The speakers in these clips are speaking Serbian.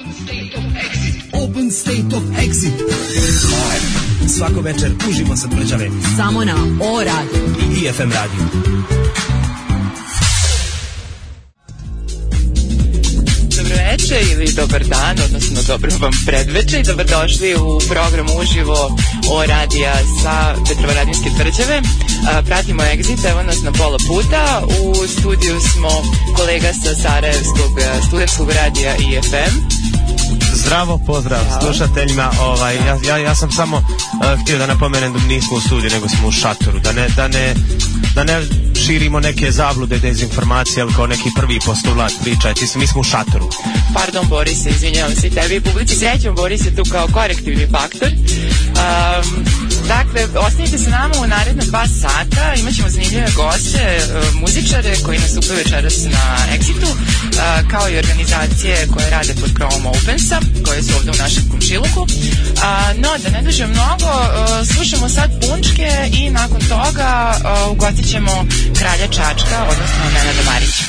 Open State of Exit. Live. Svako večer uživo sa Tvrđave. Samo na O Radio i IFM Radio. Veče ili dobar dan, odnosno dobro vam predveče i dobrodošli u program uživo O Radija sa Petrovaradinske Tvrđave. Pratimo Exit, evo nas na pola puta. U studiju smo kolega sa Sarajevskog studentskog radija IFM. Zdravo, pozdrav slušateljima. Ja sam samo htio da napomenem da nismo u studiju, nego smo u šatoru. Da ne širimo neke zablude, dezinformacije, ali kao neki prvi postulat priča. Mi smo u šatoru. Pardon, Borise, izvinjavam se tebi i publici. Srećom, Boris je tu kao korektivni faktor. Dakle, ostanite sa nama u naredna 2 sata. Imaćemo zanimljive goste, muzičare koji nastupaju večeras na Exitu, kao i organizacije koje rade pod krovom Opensa, koje su ovde u našem komšiluku. No, da ne dužem mnogo, slušamo sad punčke i nakon toga ugostit ćemo kralja Čačka, odnosno Nenada Marića.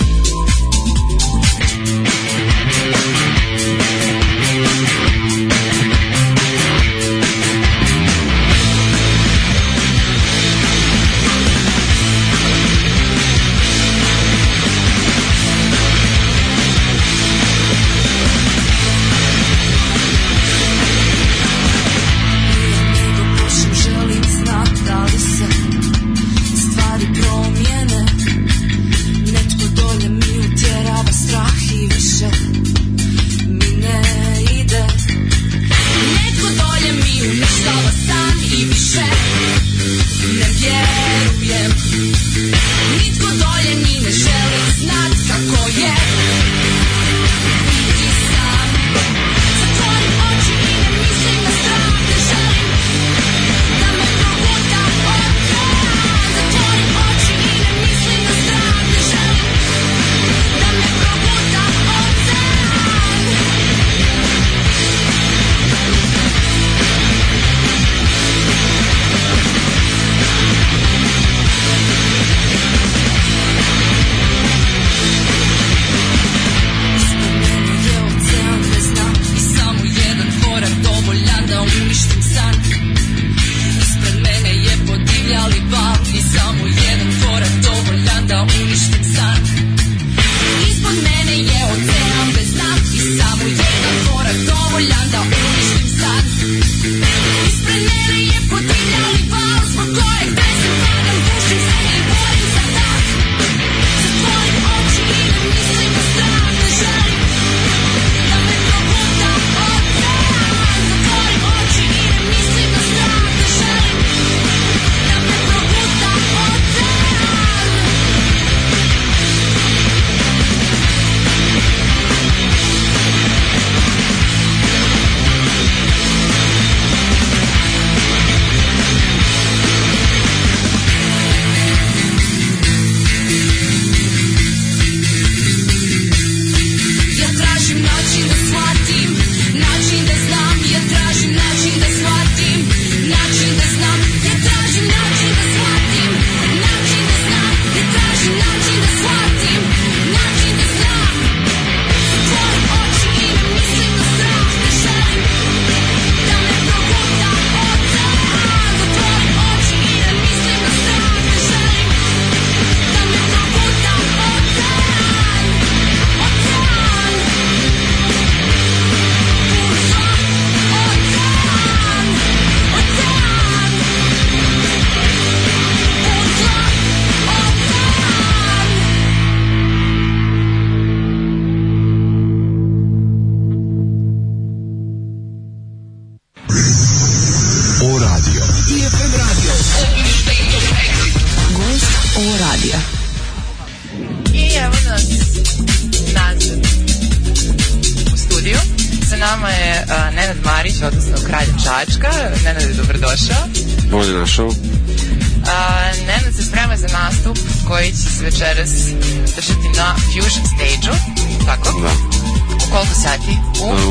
Nenad se sprema za nastup koji će se večeras držati na Fusion stage-u, tako? Da. U koliko sati? U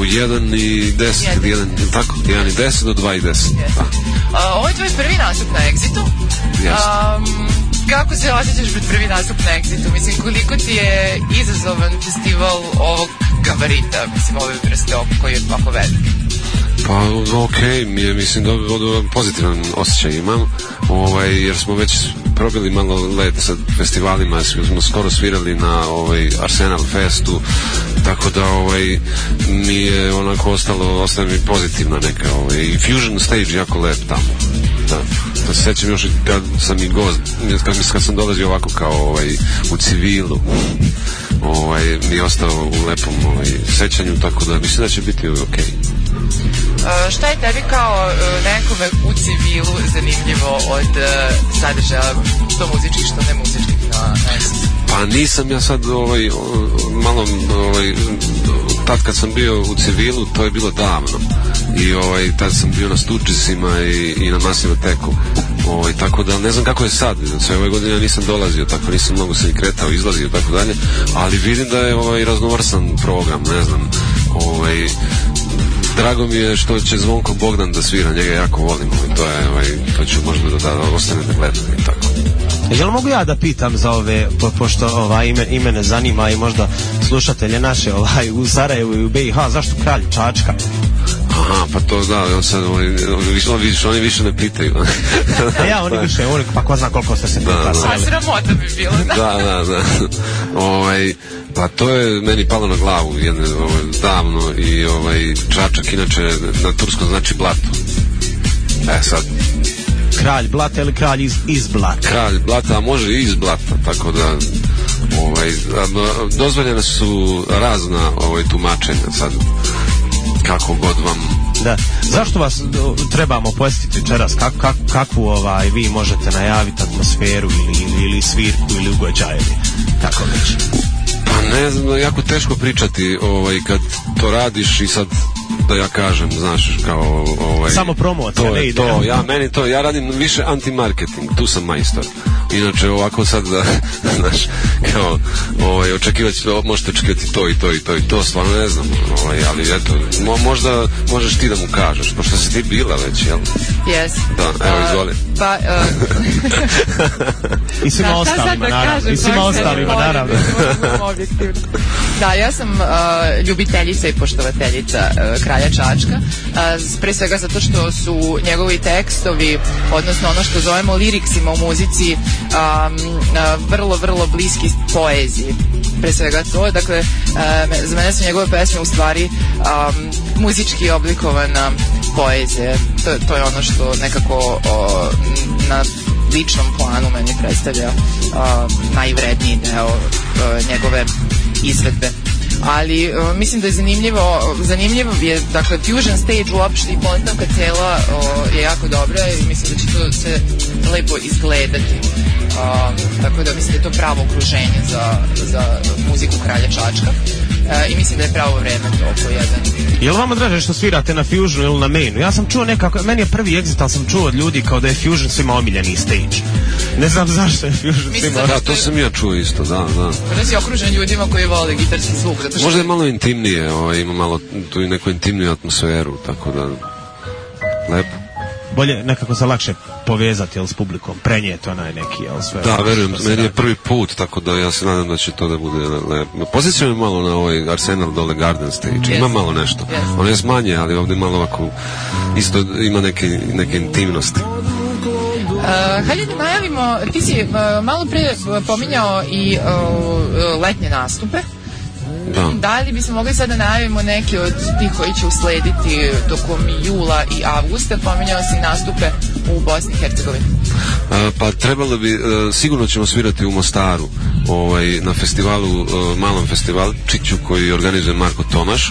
1:10 ili 1:10 do 2:10. Ovo je tvoj prvi nastup na Exitu. kako se osjećaš pred prvi nastup na Exitu? Mislim, koliko ti je izazovan festival ovog gabarita, mislim, ove vrste koji je ovako velik? Pa okej, mislim da pozitivan osjećaj imam, jer smo već probili malo led sa festivalima, smo skoro svirali na Arsenal Festu, tako da mi je onako ostaje mi pozitivna neka i Fusion Stage jako lep tamo. Da se sjećam još kad sam i gost, kad sam dolazio ovako kao u civilu, mi je ostao u lepom sećanju, tako da mislim da će biti okej. Šta je tebi kao nekome u civilu zanimljivo od sadržaja, što muzičkih, što ne muzičkih na Exitu? Pa nisam ja sad malo tad kad sam bio u civilu, to je bilo davno i tad sam bio na Stoogesima i na Massive Attacku, tako da ne znam kako je sad, sve ove godine nisam dolazio, tako nisam mnogo se i kretao, izlazio, tako dalje, ali vidim da je raznovrsan program, ne znam, drago mi je što će Zvonko Bogdan da svira, njega jako volim, to ću možda da ostane da gledam i tako. Jel mogu ja da pitam za ove, pošto ime ne zanima i možda slušatelje naše u Sarajevu i u BiH, zašto Kralj Čačka? Aha, pa to da, sad oni više ne pitaju. Oni više, pa ko zna koliko ste se pitali. A sramota bi bilo, da. Da. Pa to je meni palo na glavu davno i Čačak inače na turskom znači blato. Sad Kralj blata ili kralj iz blata? Kralj blata, a može i iz blata, tako da dozvoljene su razna tumačenja sad, kako god vam. Da. Zašto vas trebamo posjetiti večeras? Kakvu vi možete najaviti atmosferu ili svirku ili ugođaj, tako već? Pa ne znam, jako teško pričati kad to radiš i sad da ja kažem, znaš, kao samo promocija, ne ide. Ja radim više anti-marketing, tu sam majstor. Inače ovako sad da, znaš, kao možete očekivati to i to, stvarno ne znam, ali eto, možda možeš ti da mu kažeš, pošto si ti bila već, jel? Yes. Da, evo, izvoli. Pa, i svima ostalima, naravno. Da, ja sam ljubiteljica i poštovateljica Kralja Čačka, pre svega zato što su njegovi tekstovi, odnosno ono što zovemo liriksima u muzici, vrlo, vrlo bliski poeziji. Pre svega to, dakle, za mene su njegove pesme u stvari muzički oblikovana poezija. To je ono što nekako na ličnom planu meni predstavlja najvredniji deo njegove izvedbe. Ali mislim da je zanimljivo je, dakle, Fusion Stage uopšte i postavka cela je jako dobra i mislim da će to se lepo izgledati, tako da mislim da je to pravo okruženje za muziku Kralja Čačka i mislim da je pravo vreme to po jedan. Je li vama draže što svirate na Fusionu ili na Mainu? Ja sam čuo nekako, meni je prvi Exit, ali sam čuo od ljudi kao da je Fusion svima omiljeni stage. Ne znam zašto je Fusion svima. Da, to sam ja čuo isto, da. Da si okružen ljudima koji vole gitarski zvuk. Možda je malo intimnije, ima malo tu i neku intimniju atmosferu, tako da lepo. Bolje nekako se lakše povezati, s publikom, prenijeti onaj neki, sve. Da, verujem, meni je prvi put, tako da ja se nadam da će to da bude lepo. Posjećam je malo na Arsenal dole Garden Stage, ima malo nešto. On je manje, ali ovdje malo ovako, isto ima neke intimnosti. Hajde da najavimo, ti si malo pre pominjao i letnje nastupe. Da li bismo mogli sad da najavimo neke od tih koji će uslediti tokom jula i avgusta? Pominjao si nastupe u Bosni i Hercegovini. Pa trebalo bi, sigurno ćemo svirati u Mostaru, na festivalu, malom festivalčiću koji organizuje Marko Tomaš.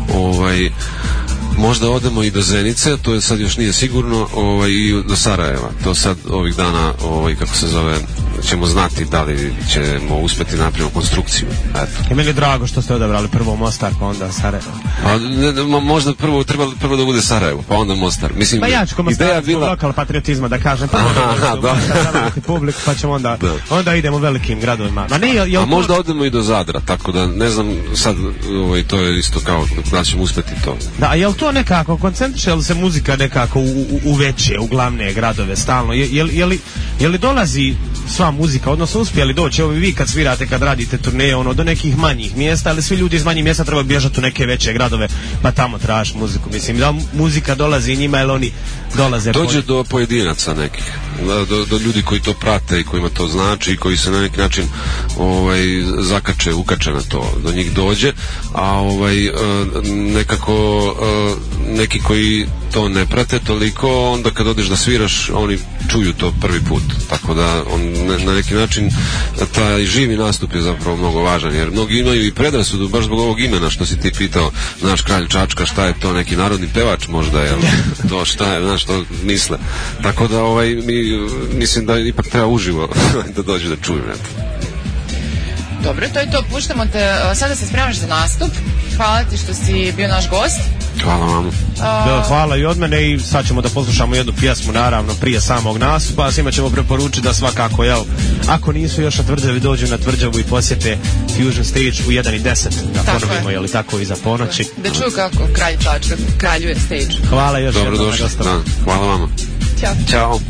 Možda odemo i do Zenice, to je sad još nije sigurno, i do Sarajeva. To sad ovih dana, kako se zove, ćemo znati da li ćemo uspjeti napraviti konstrukciju. Eto. I meni je drago što ste odabrali prvo Mostar, pa onda Sarajevo. Možda prvo da bude Sarajevo, pa onda Mostar. Mislim, pa ja ću komentarati bila lokal patriotizma da kažem, prvo da Mostar, publik, pa ćemo onda idemo velikim gradovima. A možda odemo i do Zadra, tako da ne znam sad, to je isto kao da ćemo uspjeti to. Da, a je li to nekako, koncentriše li se muzika nekako u veće, u glavne gradove stalno? Je li Je li dolazi sva muzika, odnosno uspjeli doći, evo vi kad svirate, kad radite turneje, do nekih manjih mjesta, ali svi ljudi iz manjih mjesta treba bježati u neke veće gradove, pa tamo traži muziku. Mislim, da muzika dolazi njima, jer oni dolaze... Dođe do pojedinaca nekih, do ljudi koji to prate i kojima to znači i koji se na neki način ukače na to, do njih dođe, a nekako neki koji to ne prate toliko, onda kad odeš da sviraš, oni čuju to prvi put, tako da na neki način taj živi nastup je zapravo mnogo važan, jer mnogi imaju i predrasudu baš zbog ovog imena što si ti pitao, naš kralj Čačka, šta je to, neki narodni pevač možda, jel? To šta je, znaš, to misle, tako da mislim da ipak treba uživo da dođu da čuju. Dobro, to je to, puštamo te, sada se spremaš za nastup, hvala ti što si bio naš gost. Hvala vam. Hvala i od mene, i sad ćemo da poslušamo jednu pjesmu, naravno, prije samog nastupa. Svima ćemo preporučiti da svakako, ako nisu još na Tvrđavi, dođu na Tvrđavu i posjete Fusion Stage u 1:10, da ponovimo, je li tako, iza ponoći. Da čuju kako kralj Čačka kraljuje stage. Hvala još jednom. Dobrodošli, hvala vama. Ćao. Ćao.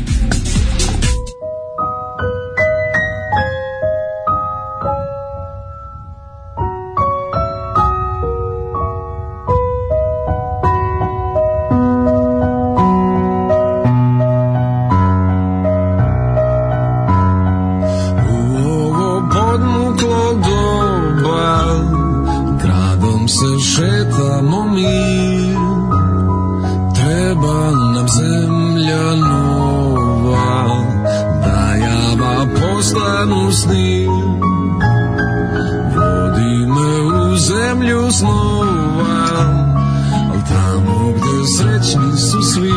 Šetamo mi, treba nam zemlja nova, da java postanu sni. Vodi me u zemlju snova, al tamo gde srećni su svi,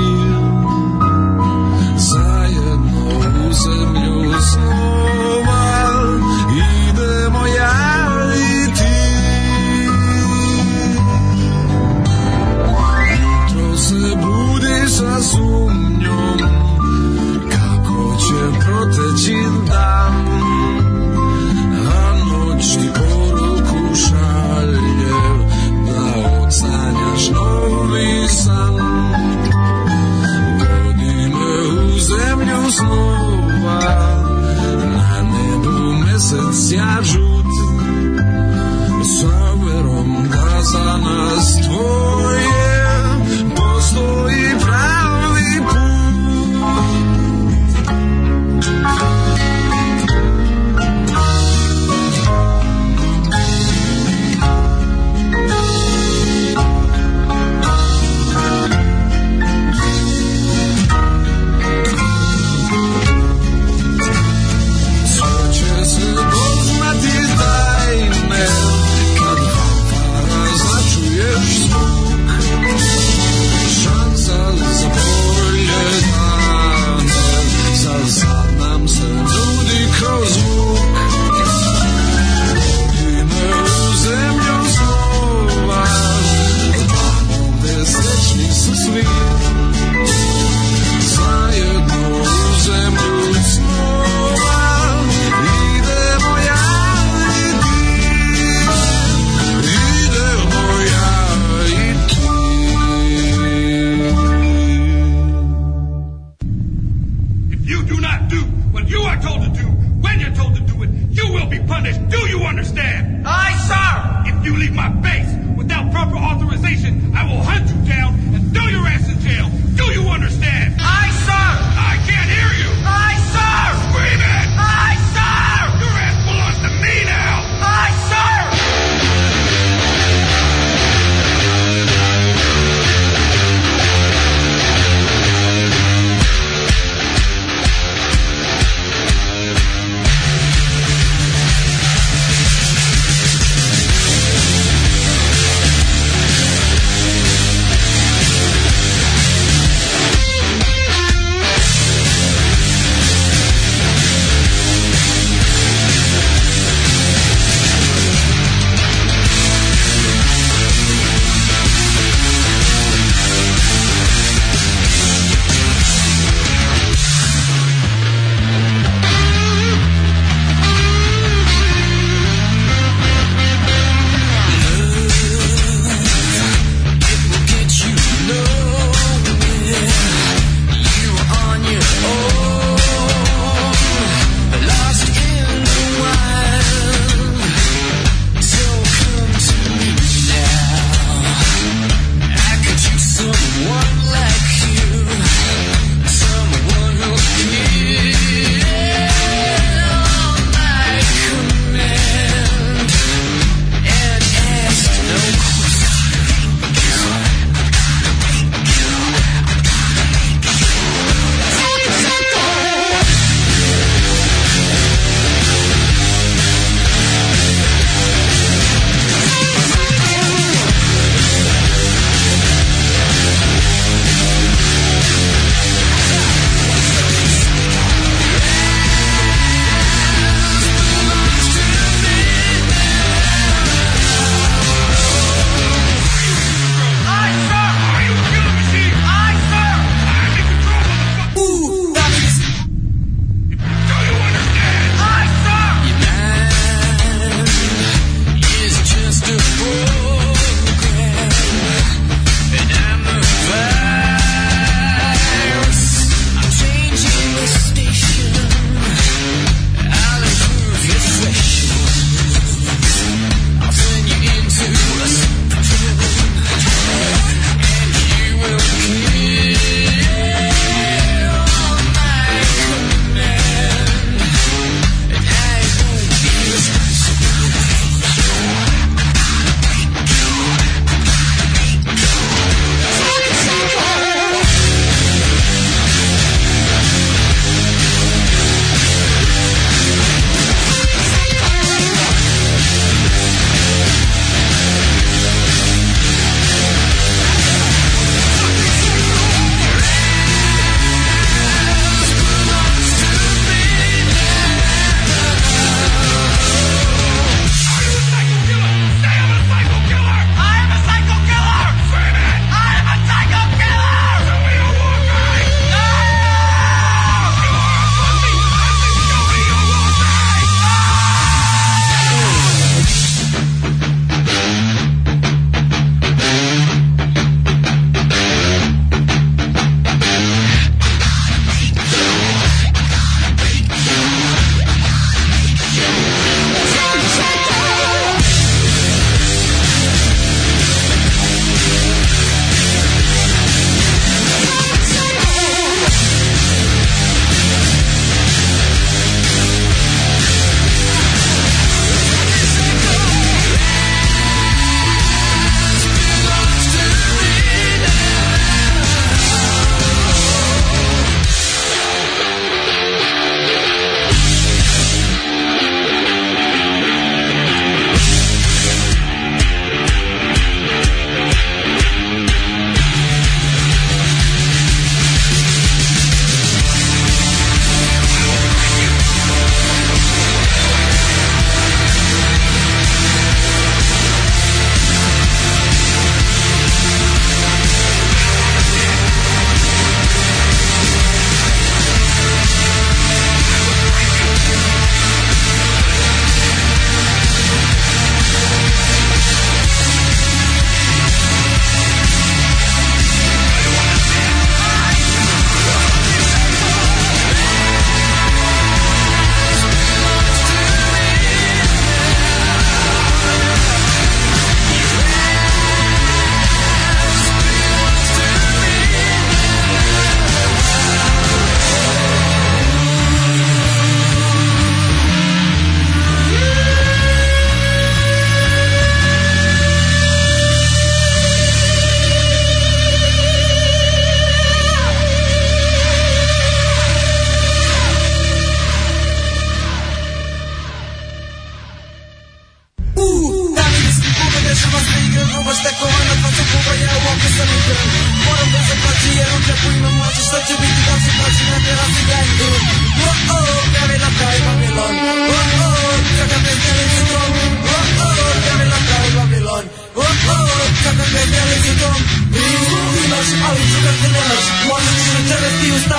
zajedno u zemlju snova, idemo ja i ti. Se budi sa sumnjom kako će proteći dan, a noć ti poruku šalje da odsanjaš novi san. Vodi me u zemlju snova, na nebu mesec ja žut, sa verom da za nas tvoje postoji pravi put. Sve će se doznati tajne kad fanfara začuješ zvuk.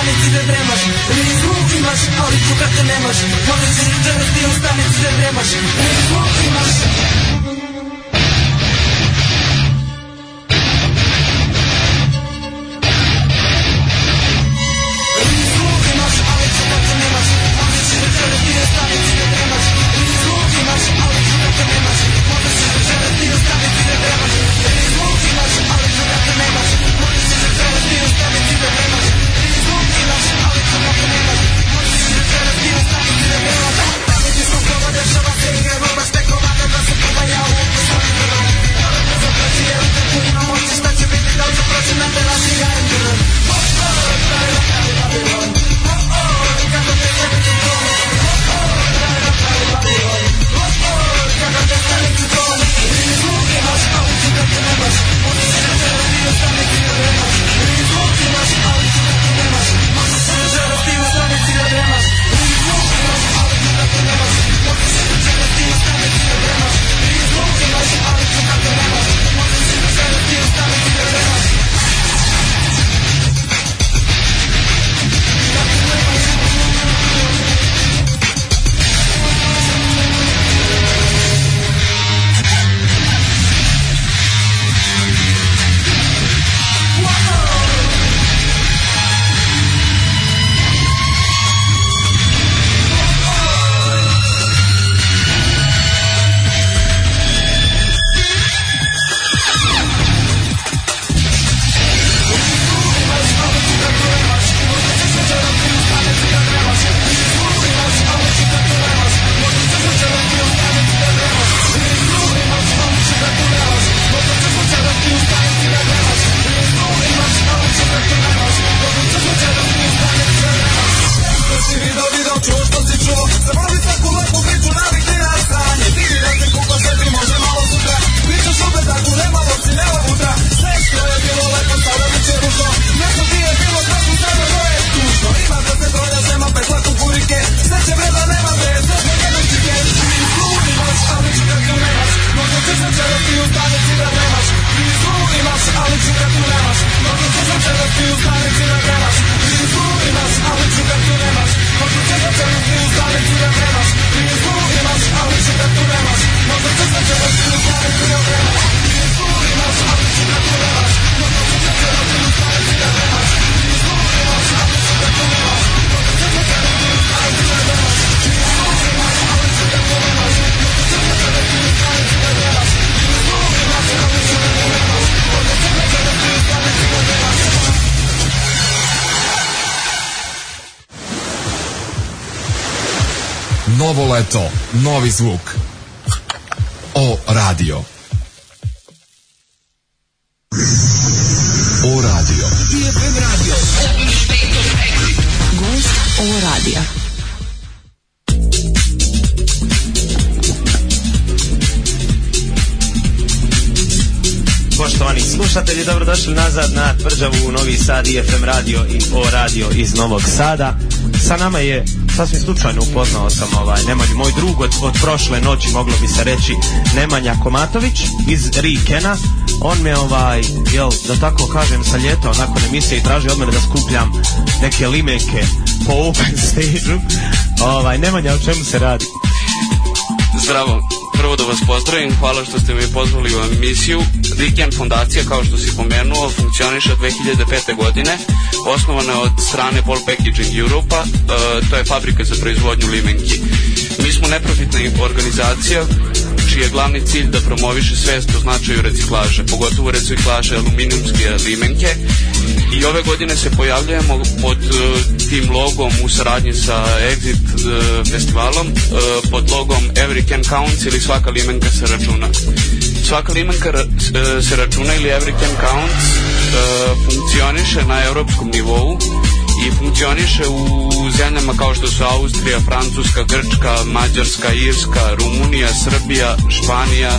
stanici da dremaš. Zvuk imaš, ali čukati nemaš. Možda ćeš večeras ti u stanici da dremaš. Zvuk imaš. Novo leto, novi zvuk. O radio. O radio. IFM radio. Gost O radija. Poštovani slušatelji, dobrodošli nazad na tvrđavu Novi Sad, IFM radio i O radio iz Novog Sada. Sa nama je, sasvim slučajno upoznao sam Nemanju, moj drug od prošle noći, moglo bi se reći, Nemanja Komatović iz Rikena. On me da tako kažem, saljetao nakon emisije i traži od mene da skupljam neke limenke po open stage-u. Nemanja, o čemu se radi? Zdravo, prvo da vas pozdravim, hvala što ste me pozvali u emisiju. Riken fondacija, kao što si pomenuo, funkcioniše od 2005. godine, osnovana je od strane Ball Packaging Europa, to je fabrika za proizvodnju limenki. Mi smo neprofitna organizacija čiji je glavni cilj da promoviše svest o značaju reciklaže, pogotovo reciklaže aluminijumske limenke. I ove godine se pojavljujemo pod tim logom u saradnji sa Exit festivalom, pod logom Every Can Counts ili svaka limenka se računa. Svaka limenka se računa ili Every Can Counts funkcioniše na europskom nivou i funkcioniše u zemljama kao što su Austrija, Francuska, Grčka, Mađarska, Irska, Rumunija, Srbija, Španija,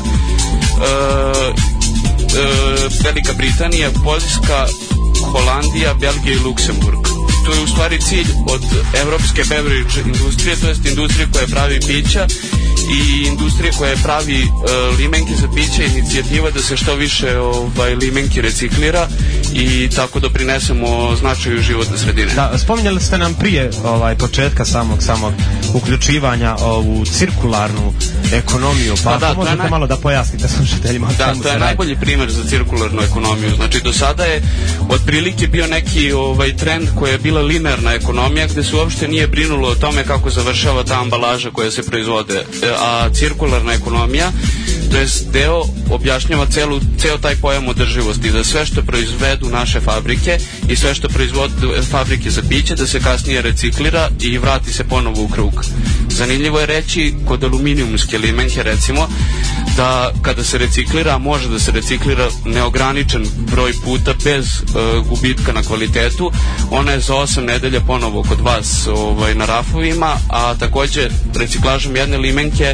Velika Britanija, Poljska, Holandija, Belgija i Luksemburg. To je u stvari cilj od evropske beverage industrije, to jest industrije koja pravi pića i industrije koje pravi limenke za piće, inicijativa da se što više limenki reciklira i tako doprinesemo značaju životne sredine. Da, spominjali ste nam prije početka samog uključivanja u cirkularnu ekonomiju, pa da, možete malo da pojasnite slušateljima. Da, to je najbolji primjer za cirkularnu ekonomiju. Znači, do sada je otprilike bio neki trend koja je bila linearna ekonomija, gde se uopšte nije brinulo o tome kako završava ta ambalaža koja se proizvode. A cirkularna ekonomija, to je deo, objašnjava ceo taj pojam održivosti, da sve što proizvedu naše fabrike i sve što proizvode fabrike za piće, da se kasnije reciklira i vrati se ponovo u krug. Zanimljivo je reći kod aluminijumske limenke, recimo, da kada se reciklira, može da se reciklira neograničen broj puta bez gubitka na kvalitetu. Ona je za 8 nedelja ponovo kod vas na rafovima, a takođe reciklažom jedne limenke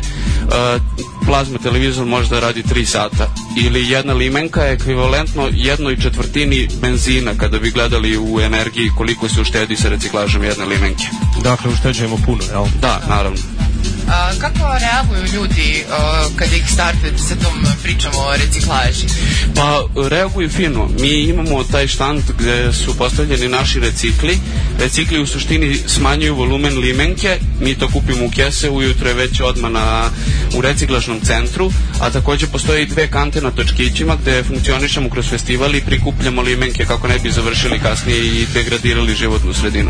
plazma televizor može da radi 3 sata. Ili jedna limenka je ekvivalentno 1/4 benzina kada bi gledali u energiji koliko se uštedi sa reciklažom jedne limenke. Dakle, ušteđujemo puno, jel? Da, naravno. Kako reaguju ljudi kada ih startujete sa tom pričom o reciklaži? Pa, reaguju fino. Mi imamo taj štand gde su postavljeni naši recikli. Recikli u suštini smanjuju volumen limenke, mi to kupimo u kese, ujutro je već odmah u reciklažnom centru, a takođe postoje i 2 kante na točkićima gde funkcionišemo kroz festival i prikupljamo limenke kako ne bi završili kasnije i degradirali životnu sredinu.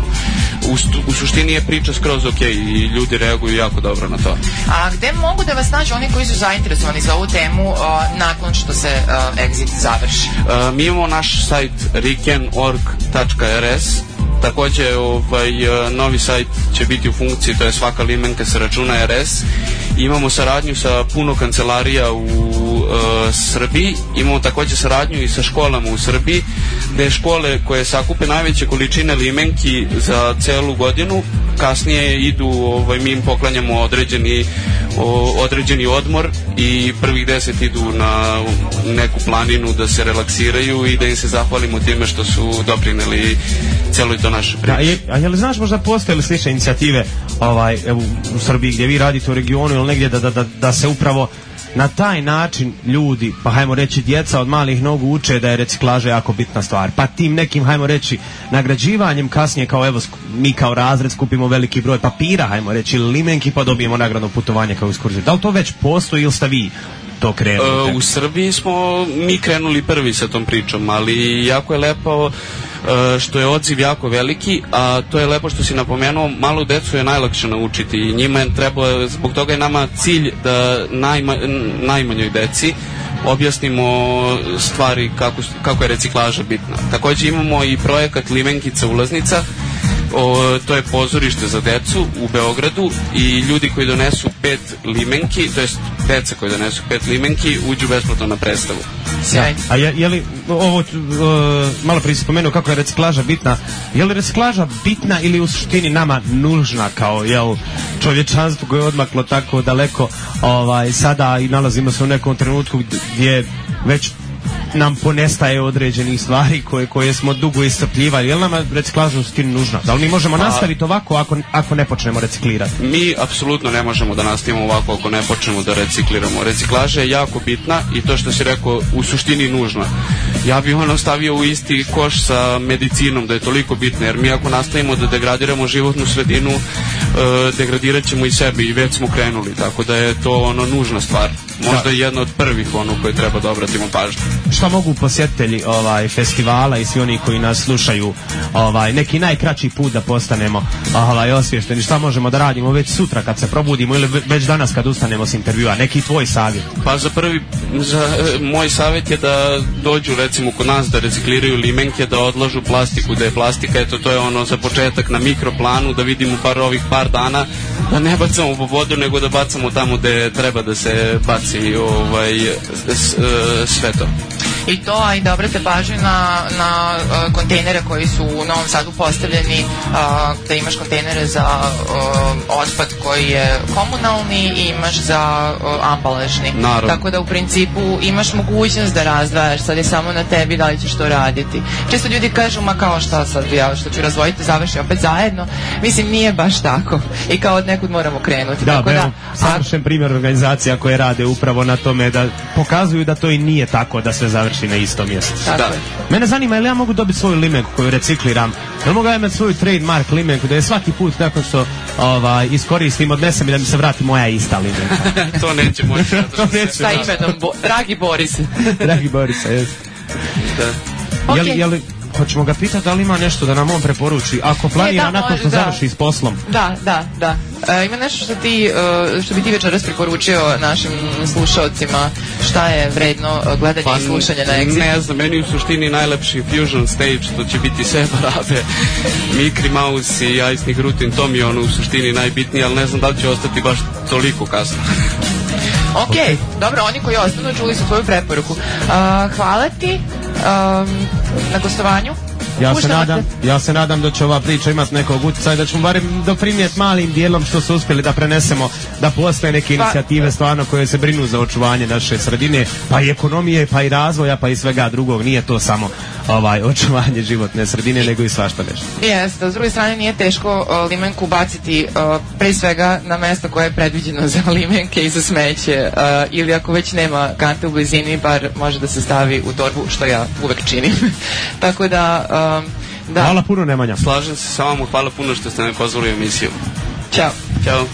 U suštini je priča skroz ok i ljudi reaguju jako dobro na to. A gde mogu da vas nađu oni koji su zainteresovani za ovu temu nakon što se Exit završi? Mi imamo naš sajt riken.org.rs. Takođe, novi sajt će biti u funkciji, to je svaka limenka se računa RS. Imamo saradnju sa puno kancelarija u Srbiji. Imamo takođe saradnju i sa školama u Srbiji, gde škole koje sakupe najveće količine limenki za celu godinu, kasnije idu, mi im poklanjamo određeni odmor i prvih 10 idu na neku planinu da se relaksiraju i da im se zahvalimo time što su doprineli celoj to naše priče. A je li znaš, možda postoje li slične inicijative u Srbiji gdje vi radite u regionu ili negdje da se upravo na taj način ljudi, pa hajmo reći djeca od malih nogu uče da je reciklaža jako bitna stvar, pa tim nekim, hajmo reći, nagrađivanjem kasnije kao mi kao razred skupimo veliki broj papira, hajmo reći, ili limenki, pa dobijemo nagradno putovanje kao ekskurziju. Da li to već postoji ili ste vi to krenuli? U Srbiji smo mi krenuli prvi sa tom pričom, ali jako je lepo što je odziv jako veliki, a to je lepo što si napomenuo, malu decu je najlakše naučiti i njima je treba, zbog toga je nama cilj da najmanjoj deci objasnimo stvari kako je reciklaža bitna. Takođe imamo i projekat Limenkica ulaznica, to je pozorište za decu u Beogradu i ljudi koji donesu 5 limenki, to jest deca koji donesu 5 limenki, uđu besplatno na predstavu. Sjajno. A je li ovo, malo prije si spomenuo kako je reciklaža bitna, je li reciklaža bitna ili u suštini nama nužna kao čovječanstvo koje je odmaklo tako daleko sada i nalazimo se u nekom trenutku gdje već nam ponestaje određenih stvari koje smo dugo iscrpljivali. Je li nama reciklaža u suštini nužna? Da li mi možemo nastaviti ovako ako ne počnemo reciklirati? Mi apsolutno ne možemo da nastavimo ovako ako ne počnemo da recikliramo. Reciklaža je jako bitna i to što si rekao u suštini nužna. Ja bih stavio u isti koš sa medicinom, da je toliko bitno, jer mi ako nastavimo da degradiramo životnu sredinu, degradirat ćemo i sebe i već smo krenuli, tako da je to nužna stvar. Možda je jedna od prvih koje treba da obratimo pažnju. Šta mogu posjetitelji festivala i svi oni koji nas slušaju neki najkraći put da postanemo osvješteni? Šta možemo da radimo već sutra kad se probudimo ili već danas kad ustanemo s intervjua? Neki tvoj savjet? Pa moj savjet je da dođu recimo kod nas da recikliraju limenke, da odlažu plastiku, da je plastika, eto to je za početak na mikroplanu, da vidimo ovih par dana, da ne bacamo po vodu, nego da bacamo tamo gde treba da se baci sve to. I to, a i da obrate pažnju na kontejnere koji su u Novom Sadu postavljeni, da imaš kontejnere za otpad koji je komunalni i imaš za ambalažni. Naravno. Tako da u principu imaš mogućnost da razdvajaš, sad je samo na tebi da li ćeš to raditi. Često ljudi kažu, ma kao šta sad, ja što ću razvojiti, završi opet zajedno. Mislim, nije baš tako. I kao od nekud moramo krenuti. Da, tako evo, savršen primjer organizacija koje rade upravo na tome da pokazuju da to i nije tako da sve završi na istom mjestu. Tako je. Mene zanima, ili ja mogu dobiti svoju limenku koju recikliram? Ili mogu ja imati svoju trademark limenku da je svaki put nakon što iskoristim, odnesem i da mi se vrati moja ista limenka? To neće moći. To neće. Sa imenom, dragi Boris. Dragi Boris, jes. Da. Okay. Hoćemo ga pitati da li ima nešto da nam on preporuči ako planira nakon što završi s poslom. Da. Ima nešto što bi ti večeras preporučio našim slušalcima, šta je vredno gledanje i slušanje na Exit? Ne znam, meni u suštini najlepši Fusion Stage, to će biti Seba Rabe, Mikri Mouse i Ice Rutin, to mi je ono u suštini najbitnije, ali ne znam da li će ostati baš toliko kasno. Ok, dobro, oni koji ostanu čuli su tvoju preporuku. Hvala ti na gostovanju. Ja se nadam da će ova priča imati nekog utjecaja, da ćemo barem doprinijeti malim dijelom što su uspjeli da prenesemo, da postoje neke inicijative stvarno koje se brinu za očuvanje naše sredine, pa i ekonomije, pa i razvoja, pa i svega drugog. Nije to samo očuvanje životne sredine, nego i svašta nešto. Jeste, s druge strane nije teško limenku baciti pre svega na mesto koje je predviđeno za limenke i za smeće, ili ako već nema kante u blizini, bar može da se stavi u torbu, što ja uvek činim. Tako da... Hvala puno, Nemanja. Slažem se sa vama, hvala puno što ste me pozvali u emisiju. Ćao. Ćao.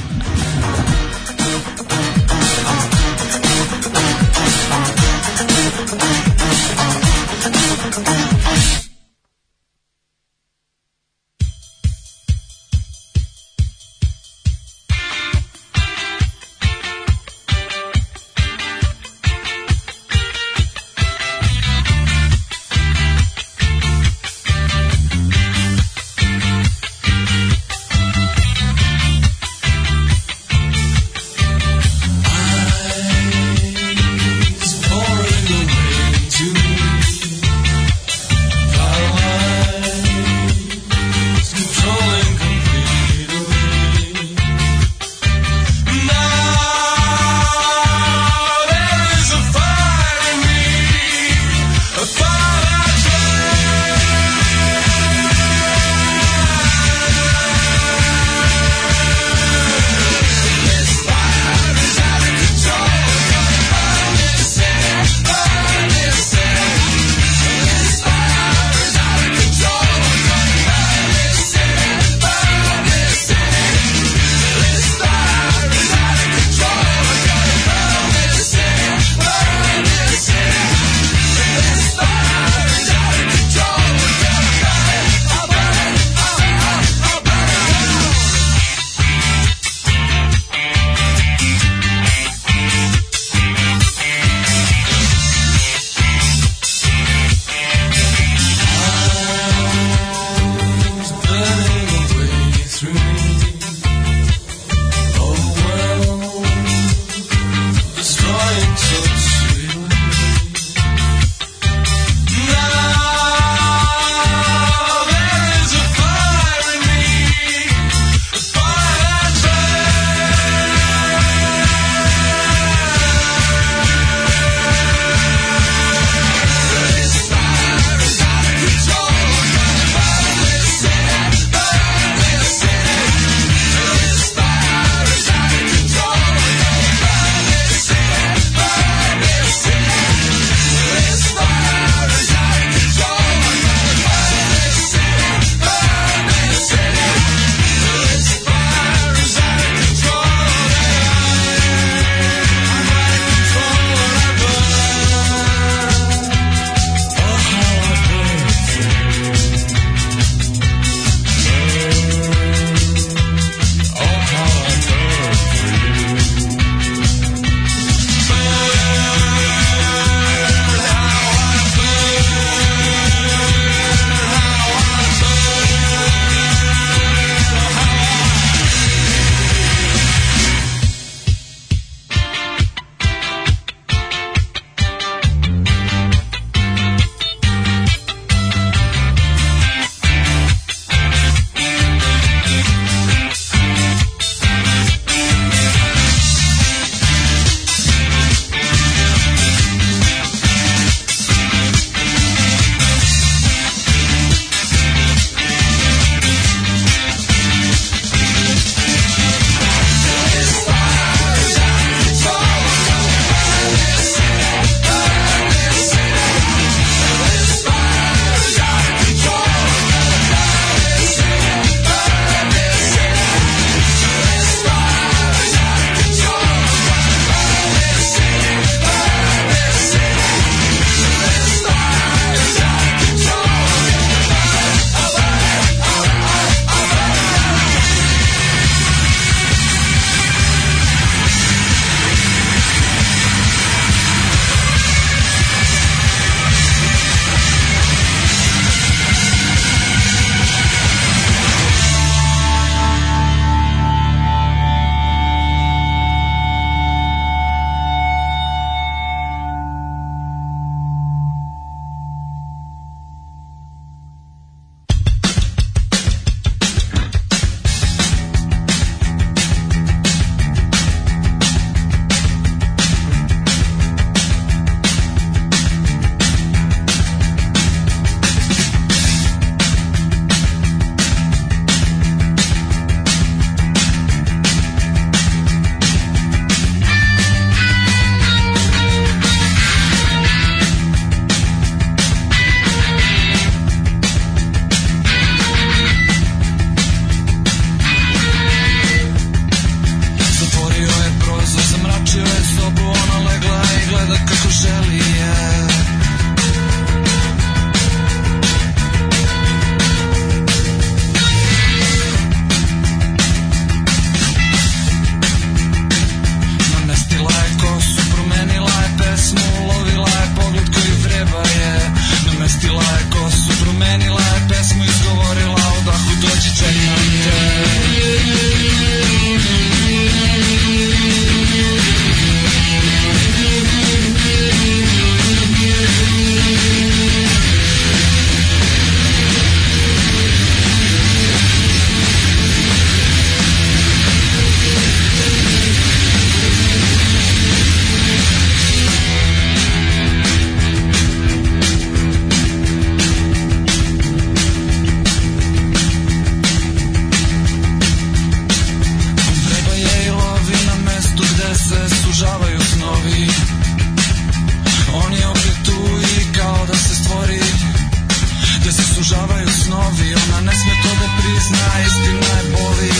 sužavaju snovi, ona ne sme to da prizna, istina je boli.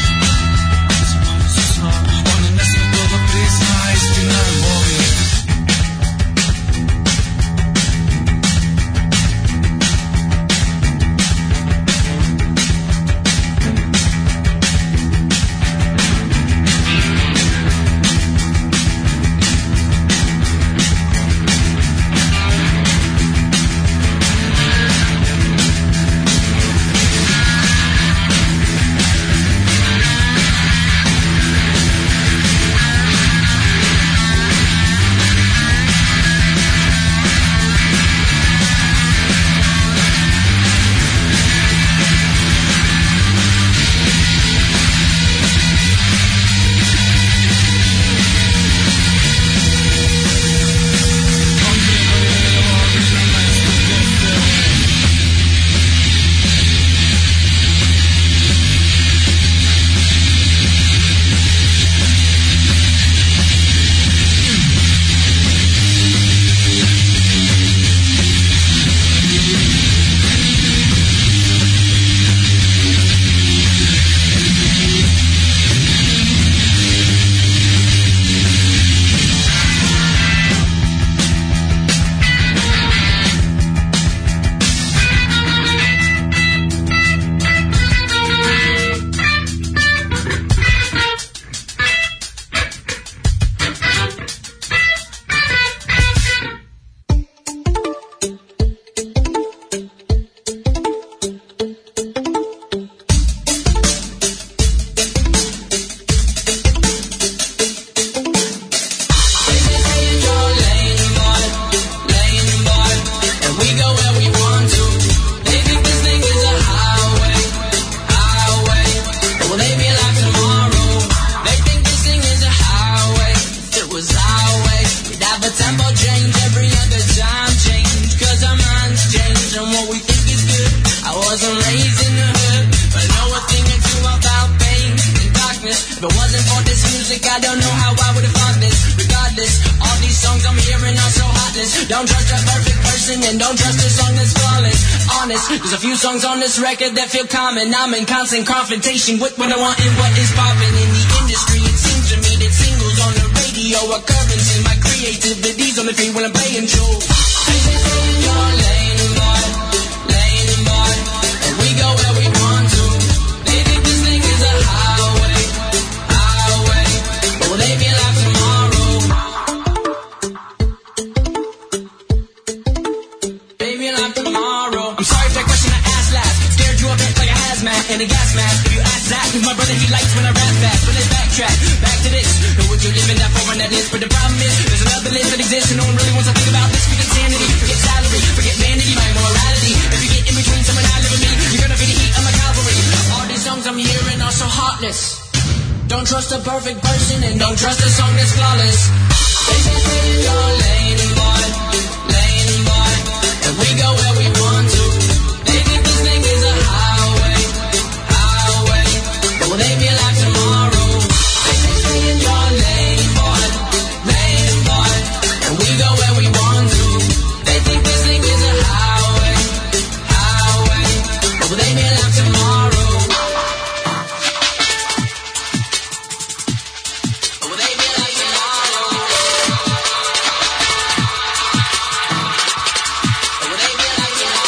Ona ne sme to da prizna, istina je boli. Record that feel common. I'm in constant confrontation with what I want and what is popping in the industry. It seems to me that singles on the radio are currency. My creativity's on the free when I'm playing shows. Your lane, boy, and we go where we want to. They think this thing is a highway, but will they be alive tomorrow? Baby, alive tomorrow. I'm sorry if that question I asked last scared you a bit like a hazmat and a gas mask. If you ask that, cause my brother he likes when I rap fast. But let's backtrack, back to this. Know what you're living that for and that is. But the problem is, there's another list that exists and no one really wants to think about this. Forget sanity, forget salary, forget vanity, my morality. If you get in between someone I live with me, you're gonna feel the heat of my cavalry. All these songs I'm hearing are so heartless. Don't trust a perfect person and don't trust a song that's flawless. They say your lane, boy, and we go where we want to. They think this thing is a highway, but will they be alive tomorrow? They say your lane, boy, and we go where we want to. They think this thing is a highway, but will they be alive tomorrow? Will they be alive tomorrow? Will they be alive tomorrow?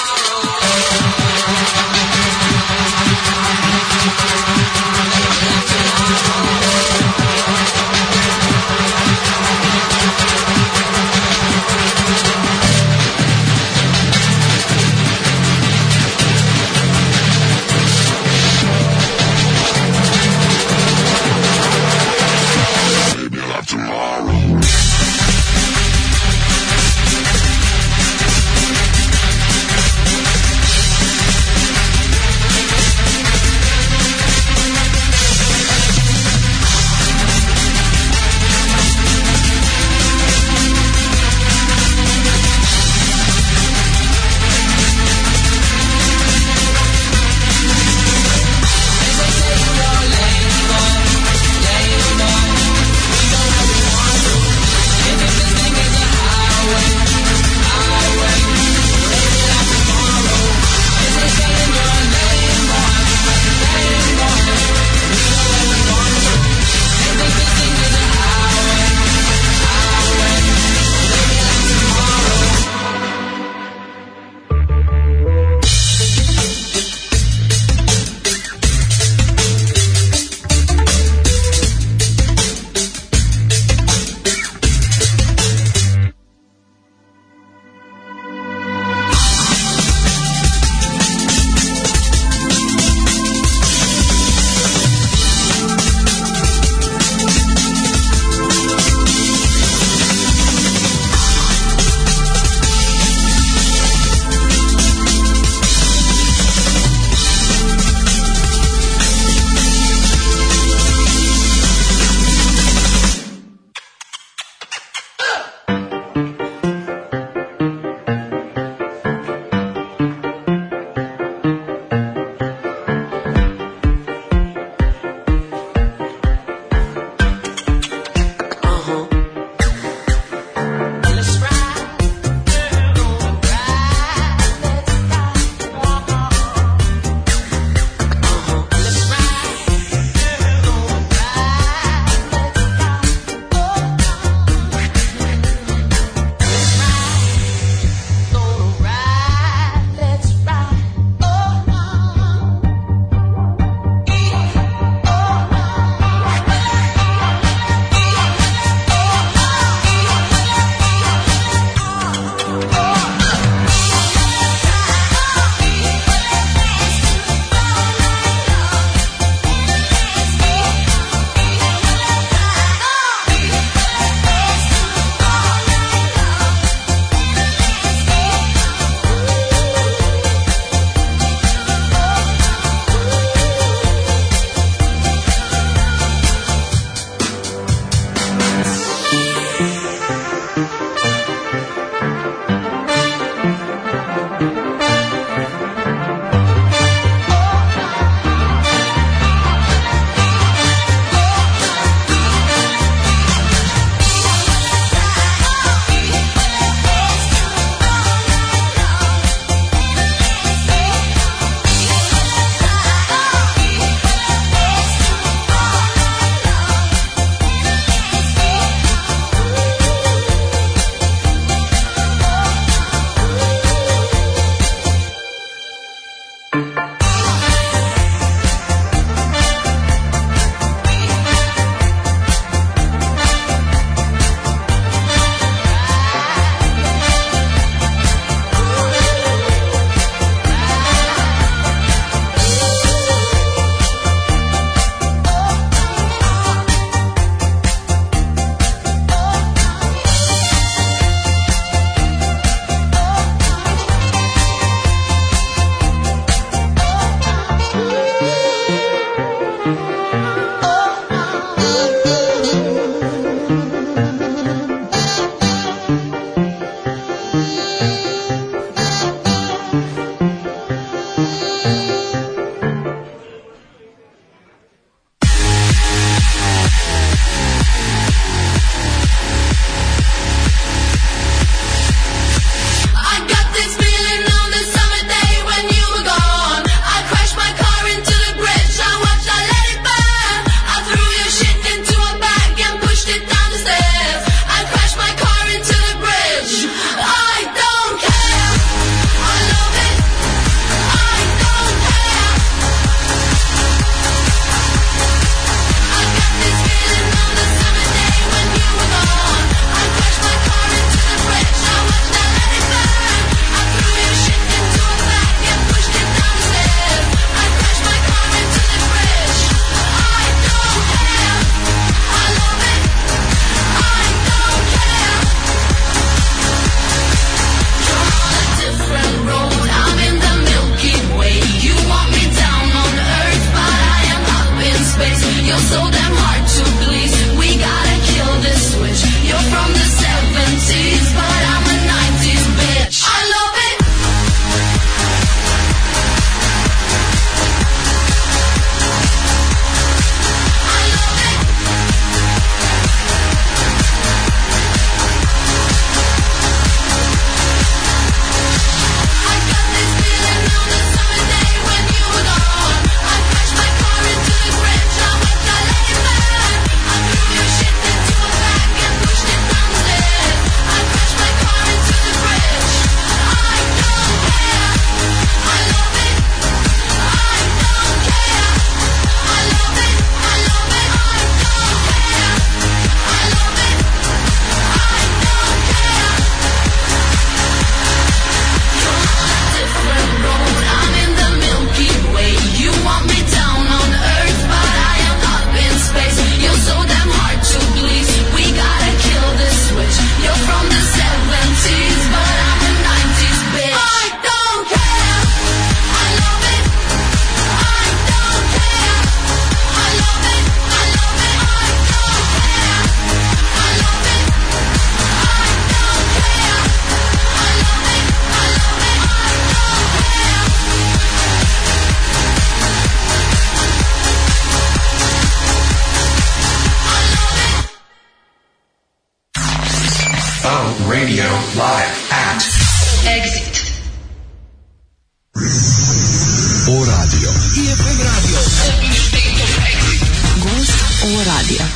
Radio live at Exit. O radio. IFM radio. Gost o radio.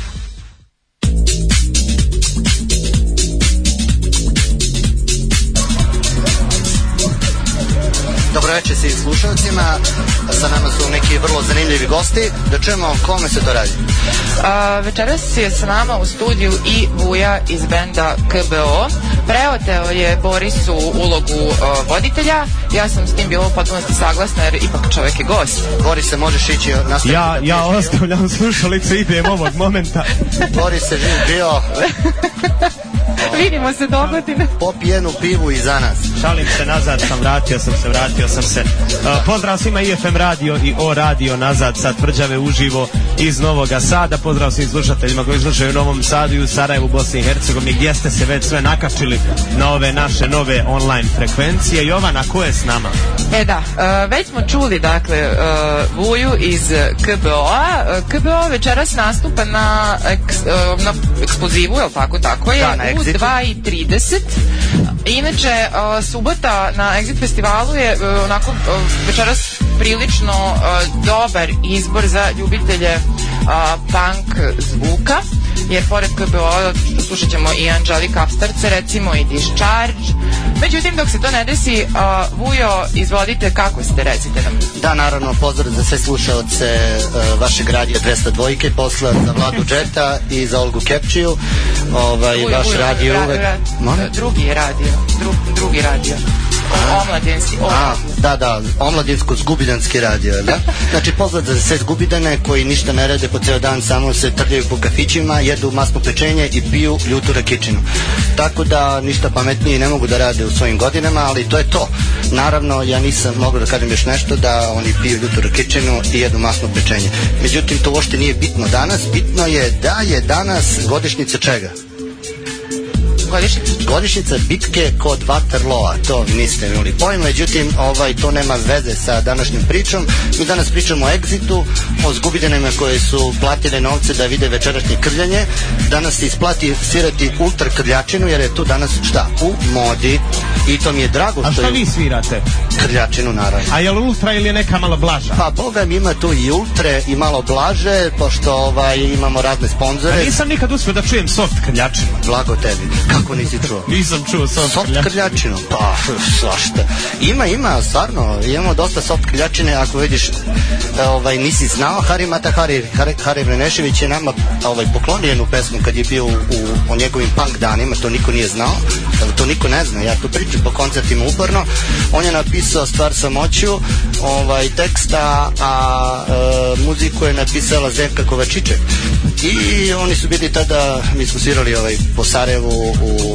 Dobro večer svim slušalcima. Sa nama su neki vrlo zanimljivi gosti. Da čujemo o kome se to radi. Večeras je sa nama u studiju i Vuja iz benda KBO. Preoteo je Borisu ulogu voditelja. Ja sam s tim bila u potpunosti saglasna jer ipak čovjek je gost. Borise, možeš ići nastaviti. Ja ostavljam slušalice, idem ovog momenta. Boris se živ bio. Vidimo se do godine. Popi jednu pivu i za nas. Šalim se, nazad sam, vratio sam se. Pozdrav svima IFM radio i O radio nazad sa Tvrđave uživo iz Novog Sada. Pozdrav svim slušateljima koji slušaju u Novom Sadu i u Sarajevu, Bosni i Hercegovini, gdje ste se već sve nakačili na ove naše nove online frekvencije. Jovana, ko je s nama? Već smo čuli, dakle, Vuju iz KBO-a. KBO večeras nastupa na eksplozivu, je li tako? Tako je, u 2:30. Inače, subota na Exit festivalu je onako večeras prilično dobar izbor za ljubitelje punk zvuka, jer pored KBO slušat ćemo i Angelic Upstartse, recimo i Discharge. Međutim, dok se to ne desi, Vujo, izvodite, kako ste, recite nam. Da, naravno, pozdrav za sve slušaoce vašeg radija 202, posla za Vladu Džeta i za Olgu Kepčiju. Vaš radio uvek... Drugi radio. Omladinski. Da, omladinsko-zgubidanski radio, da? Znači, pozdrav za sve zgubidane koji ništa ne rade po ceo dan, samo se trljaju po kafićima, jedu masno pečenje i piju ljutu rakičinu. Tako da ništa pametnije ne mogu da rade u svojim godinama, ali to je to. Naravno, ja nisam mogao da kažem još nešto, da oni piju ljutu rakičinu i jedu masno pečenje. Međutim, to uopšte nije bitno danas. Bitno je da je danas godišnjica čega? Godišnjica bitke kod Waterloa, to niste imali pojma, međutim to nema veze sa današnjom pričom. Mi danas pričamo o Exitu, o zgubidenima koji su platili novce da vide večerašnje krljanje. Danas se isplati svirati ultra krljačinu, jer je tu danas šta? U modi, i to mi je drago. A šta vi svirate? Krljačinu, naravno. A je li ultra ili je neka malo blaža? Pa boga mi ima tu i ultre i malo blaže, pošto imamo razne sponzore. A nisam nikad uspio da čujem soft krljačinu. Blago tebi. Kako nisi čuo? Nisam čuo soft krljačinu. Pa, svašta. Ima, stvarno. Imamo dosta soft krljačine. Ako vidiš, nisi znao, Hari Vrenešević je nama poklonio jednu pesmu kad je bio u njegovim punk danima. To niko nije znao. To niko ne zna. Ja to pričam po koncertima uporno. On je napisao Stvar samoću, teksta, a muziku je napisala Zdenka Kovačiček. I oni su bili tada, mi smo svirali po Sarajevu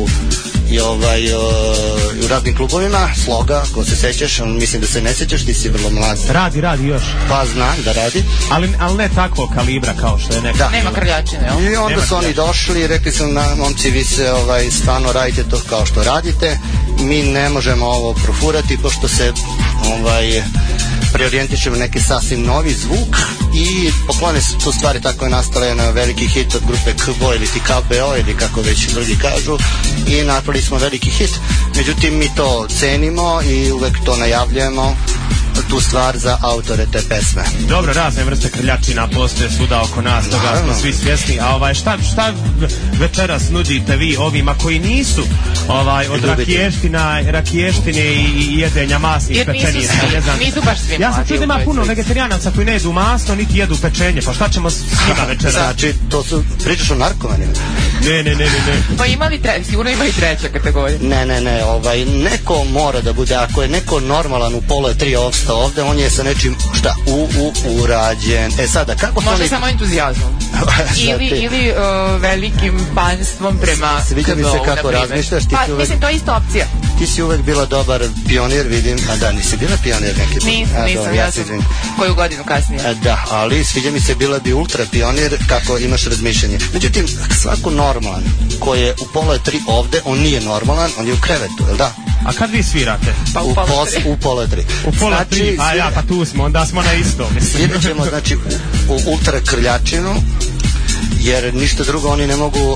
u raznim klubovima, Sloga, ko se sećaš, mislim da se ne sećaš, ti si vrlo mlad. Radi još. Pa znam da radi. Ali ne takvog kalibra kao što je neka. Da. Nema krljačine, jel? I onda su oni došli i rekli su, momci, vi se stvarno radite to kao što radite, mi ne možemo ovo profurati, pošto se preorijentišemo neki sasvim novi zvuk i poklone su tu stvari. Tako je nastala jedan veliki hit od grupe KBO ili ti KBO ili kako već drugi kažu, i napravili smo veliki hit. Međutim, mi to cenimo i uvek to najavljujemo, tu stvar za autore te pesme. Dobro, razne vrste krljačina postoje svuda oko nas, toga smo svi svjesni. A šta večeras nudite vi ovima koji nisu od rakiještine i jedenja masnih pečenija? Nisu baš svi mladi. Ja sam čuo da ima puno vegetarianaca koji ne jedu masno niti jedu pečenje, pa šta ćemo s njima večeras? Znači, pričaš o narkomanima? Ne. Pa sigurno ima i treća kategorija. Ne, neko mora da bude, ako je neko normalan u pola 3 ovde, on je sa nečim, urađen. Sada, kako možda samo entuzijazmom. ili velikim panstvom prema sviđa mi se kako razmišljaš. Mislim, to je isto opcija. Ti si uvek bila dobar pionir, vidim. A da, nisi bila pionir neki? Nisam, ja sam koju godinu kasnije. Da, ali sviđa mi se, bila bi ultra pionir kako imaš razmišljanje. Međutim, svako normalan koji je u pola 3 ovde, on nije normalan, on je u krevetu, jel da? A kad vi svirate? Pa u pola 3. U pola 3, pa tu smo, onda smo na isto. Svirat ćemo, znači, u ultra krljačinu, jer ništa drugo oni ne mogu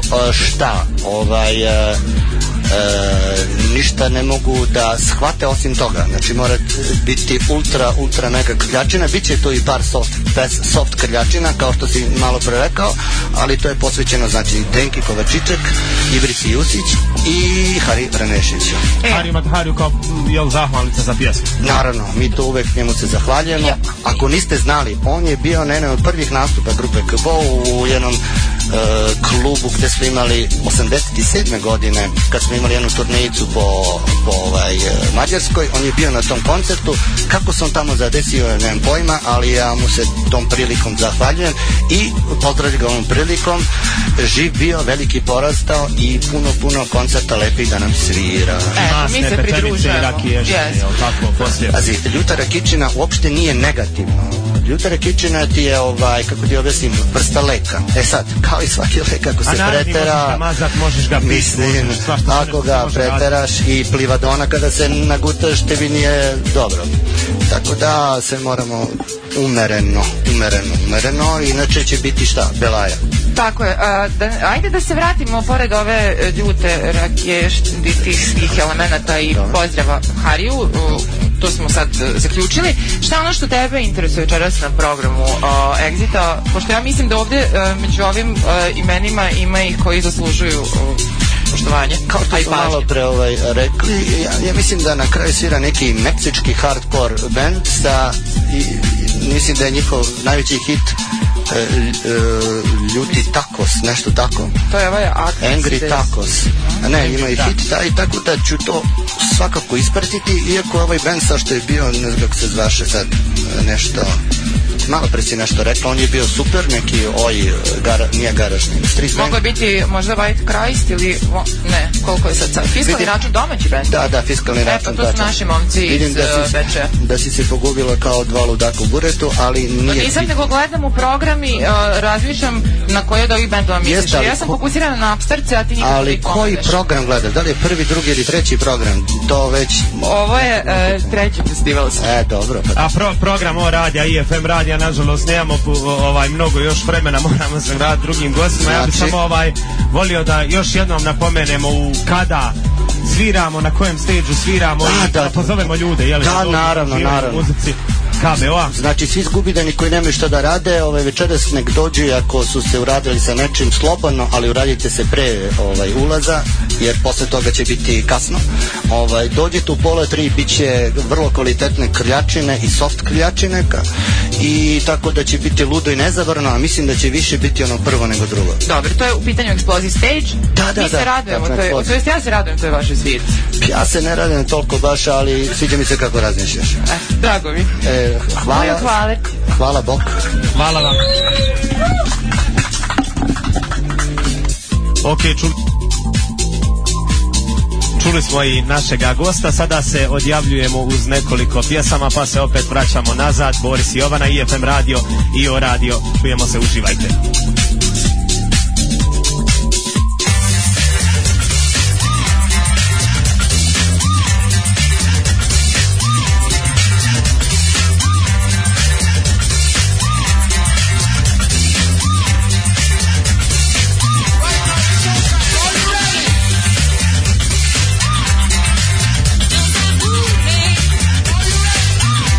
ništa ne mogu da shvate osim toga. Znači mora biti ultra mega krljačina. Biće tu i par soft krljačina, kao što si malo pre rekao, ali to je posvećeno, znači, Denki Kovačiček, Ibrici Jusić i Hari Vrenešević. Hariju kao zahvalnica za pjesmu. Naravno, mi to uvek njemu se zahvaljujemo. Ako niste znali, on je bio na jednom od prvih nastupa grupe KBO u jednom klubu gde smo imali 87. godine, kad smo imali jednu turnejicu po Mađarskoj. On je bio na tom koncertu. Kako sam tamo zadesio, nemam pojma, ali ja mu se tom prilikom zahvaljujem i pozdravljam ga ovom prilikom. Živ bio, veliki porastao i puno koncerta lepih da nam svira. Mi se pridružujemo. Pazi, ljuta rakičina uopšte nije negativno. Ljuta rakičina ti je, kako ti objasnim, vrsta leka. sad, kao i svaki lek, ako se pretera, mislim, ako ga preteraš i plivadona kada se nagutaš, tebi nije dobro. Tako da se moramo umereno, inače će biti šta? Belaja. Tako je. Ajde da se vratimo pored ove ljute rakije, tih elemenata i pozdrava Hariju, to smo sad zaključili. Šta je ono što tebe interesuje večeras na programu Exita? Pošto ja mislim da ovdje među ovim imenima ima ih koji zaslužuju poštovanje. Kao što smo malo pre rekli, ja mislim da na kraju svira neki meksički hardcore band sa, mislim da je njihov najveći hit Ljuti Tacos, nešto tako. To je ovaj Angry Tacos. Ne, ima i hit taj, tako da ću to svakako ispratiti, iako ovaj band sa što je bio, ne znam kako se zvaše sad, nešto, malo pre si nešto rekla, on je bio super, neki nije garaž, nego street band. Mogu biti možda White Christ ili, ne, koliko je sad, Fiskalni račun domaći band? Da, Fiskalni račun. To su naši momci iz Bečeja. Da si se pogubila kao dva ludaka u buretu, ali nije... Nisam nego gledam u program i razmišljam na koji od ovih bendova misliš. Ja sam fokusirana na Upstarce, a ti nikako ali koji program gledaš? Da li je prvi, drugi ili treći program? To već... Ovo je treći festival. Dobro. A program O radija i FM radija, nažalost, nemamo mnogo još vremena, moramo se vratiti drugim gostima. Ja bih samo volio da još jednom napomenemo kada sviramo, na kojem stage-u sviramo i da pozovemo ljude. Da, naravno. Muzici KBO-a. Znači, svi izgubidani koji nemaju šta da rade, večeras nek dođu, ako su se uradili sa nečim slobodno, ali uradite se pre ulaza, jer posle toga će biti kasno. Dođite u 2:30, bit će vrlo kvalitetne krljačine i soft krljačine, i tako da će biti ludo i nezavarno, a mislim da će više biti ono prvo nego drugo. Dobro, to je u pitanju Explosive Stage. Mi se radujemo, ja se radujem toj vašoj svirci. Ja se ne radujem toliko baš, ali sviđa mi se kako razmišljaš. Drago mi. Hvala Bog. Hvala vam. Ok, čuli smo i našega gosta, sada se odjavljujemo uz nekoliko pjesama, pa se opet vraćamo nazad. Boris i Jovana, IFM radio i O radio. Čujemo se, uživajte.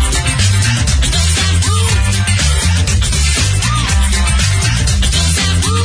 Don't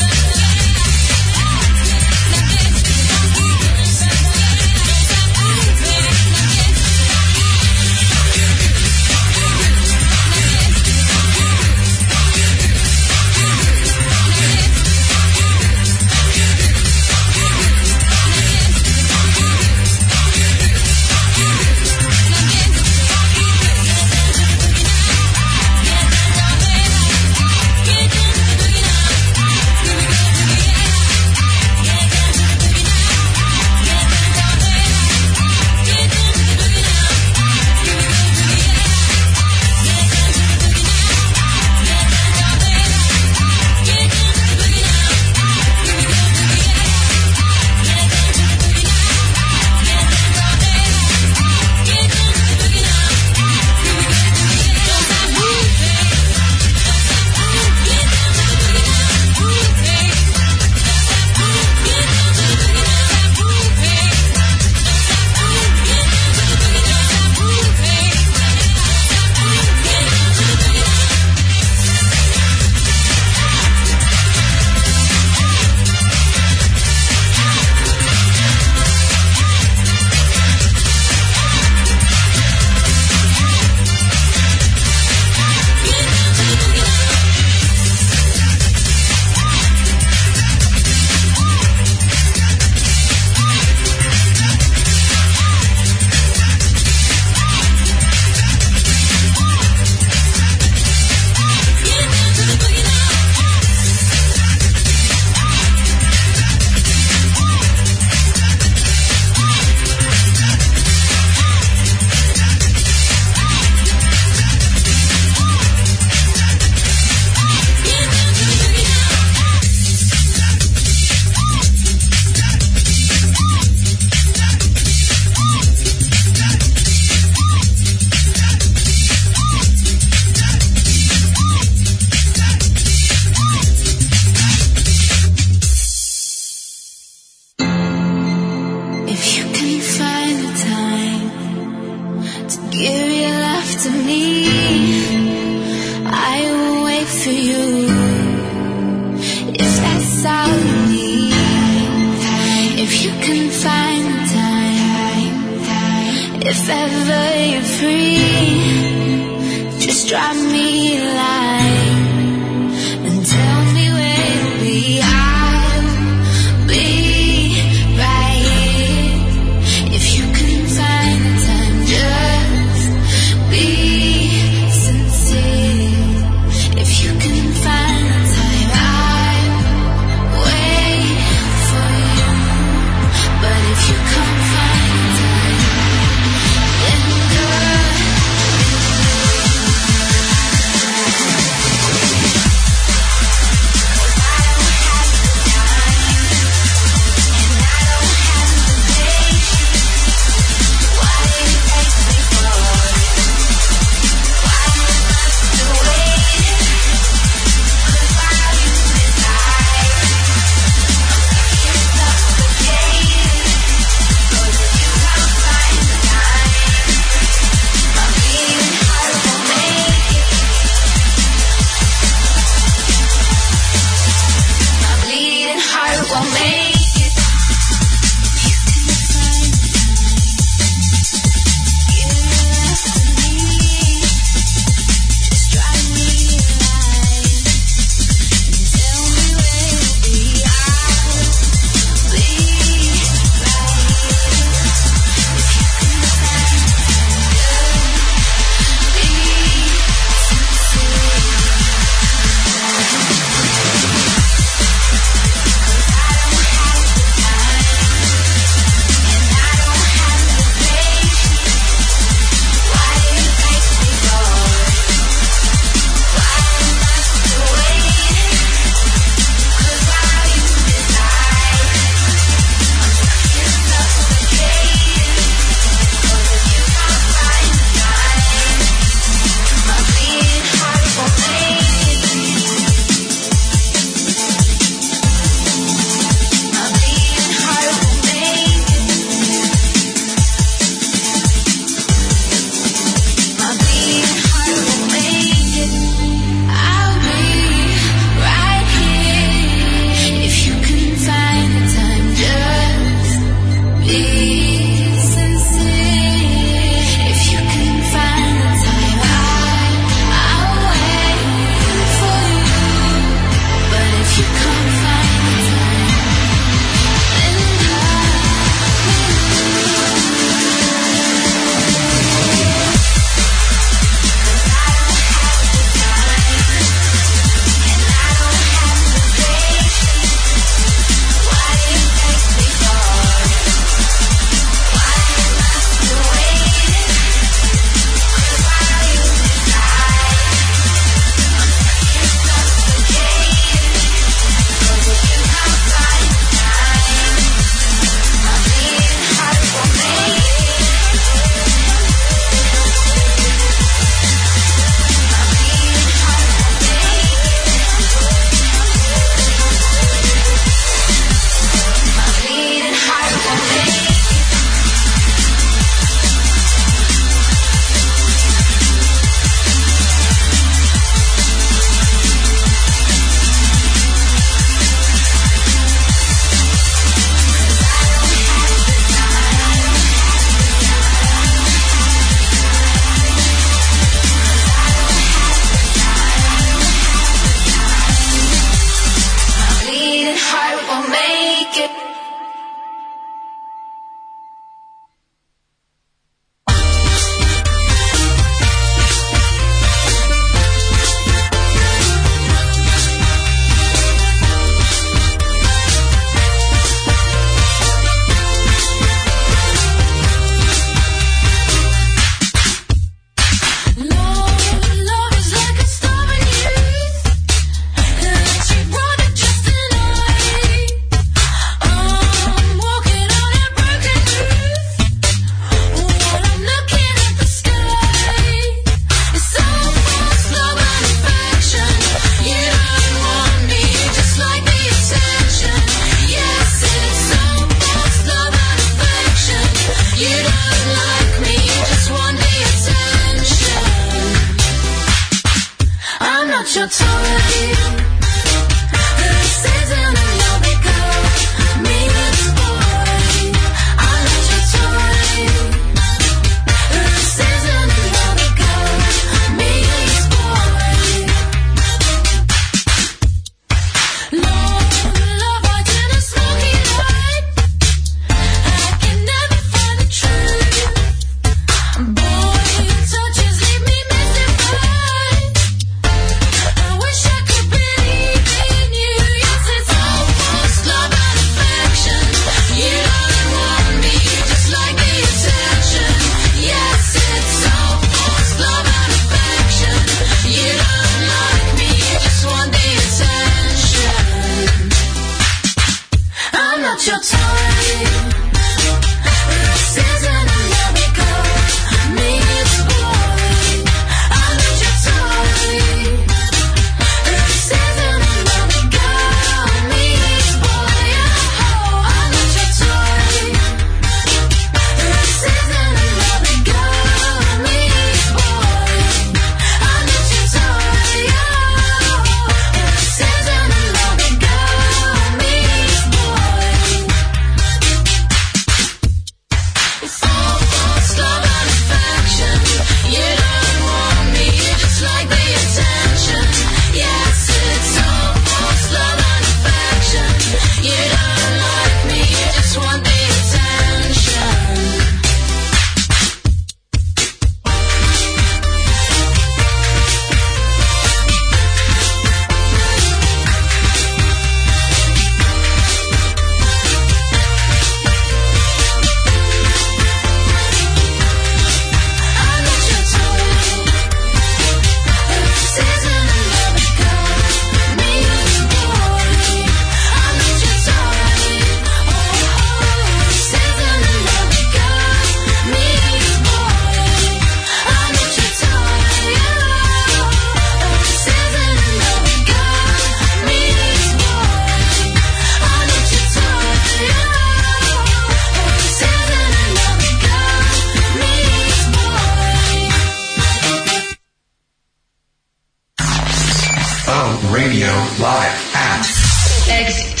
Radio live at Exit.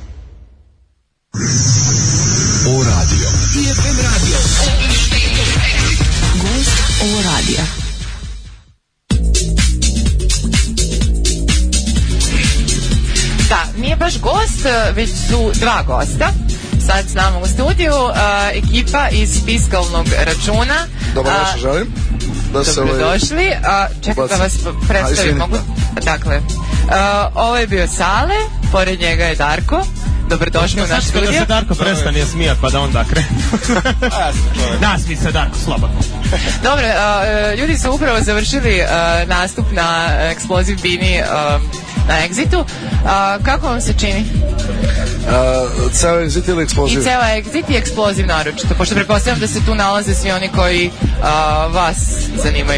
O radio. IFM radio. Gost O radija. Da, nije baš gost, već su dva gosta. Sad s nama u studiju ekipa iz fiskalnog računa. Dobar večer, želim. Dobrodošli. Čekaj da vas predstavim. Dakle, ovo je bio Sale, pored njega je Darko. Dobrodošli u naš studio. Da se Darko prestane smijat pa da onda krenu. Nasmi se Darko, slobodno. Dobro, ljudi su upravo završili nastup na Explosive Bini na Exitu. Kako vam se čini? Ceo Exit ili Explosive? I ceo Exit i Explosive naročito, pošto pretpostavljam da se tu nalaze svi oni koji vas zanimaju.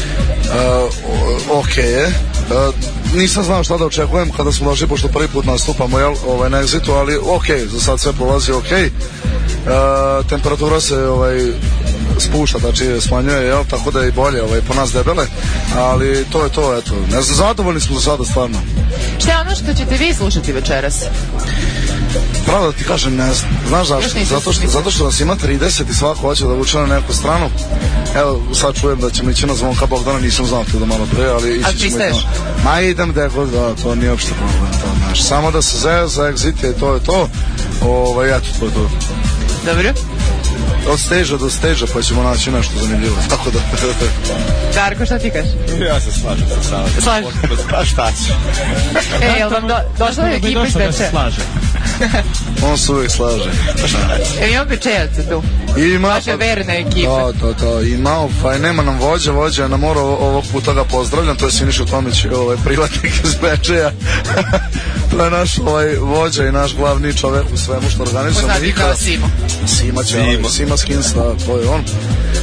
Ok je. Nisam znao šta da očekujem kada smo došli, pošto prvi put nastupamo na Exitu, ali ok, za sad sve prolazi ok. Temperatura se spušta, znači smanjuje, tako da je i bolje po nas debele, ali to je to, eto. Ne znam, zadovoljni smo za sada, stvarno. Šta je ono što ćete vi slušati večeras? Pravo da ti kažem, ne znam. Znaš zašto? Zato što nas ima 30 i svako hoće da vuče na neku stranu. Evo, sad čujem da ćemo ići na Zvonka Bogdana, nisam znao to da malo pre, ali ići ćemo i to. Ma idem gde, da, to nije uopšte problem, to, znaš. Samo da se zeje za Exit i to je to. Eto, to je to. Dobro. Od stage do stage pa ćemo naći nešto zanimljivo, tako da. Darko, šta ti kažeš? Ja se slažem sa Salom. Slažem? Pa šta će? Jel vam došla je ekipa iz Bečeja? On se uvijek slaže. Ima Bečejaca tu? Ima. Vaša verna ekipa. Da, ima, pa nema nam vođa na moru, ovog puta ga pozdravljam, to je Siniša Tomić, privatnik iz Bečeja. To je naš vođa i naš glavni čovek u svemu što organizujemo. Poznati kao Simo. Sima Skins, to je on.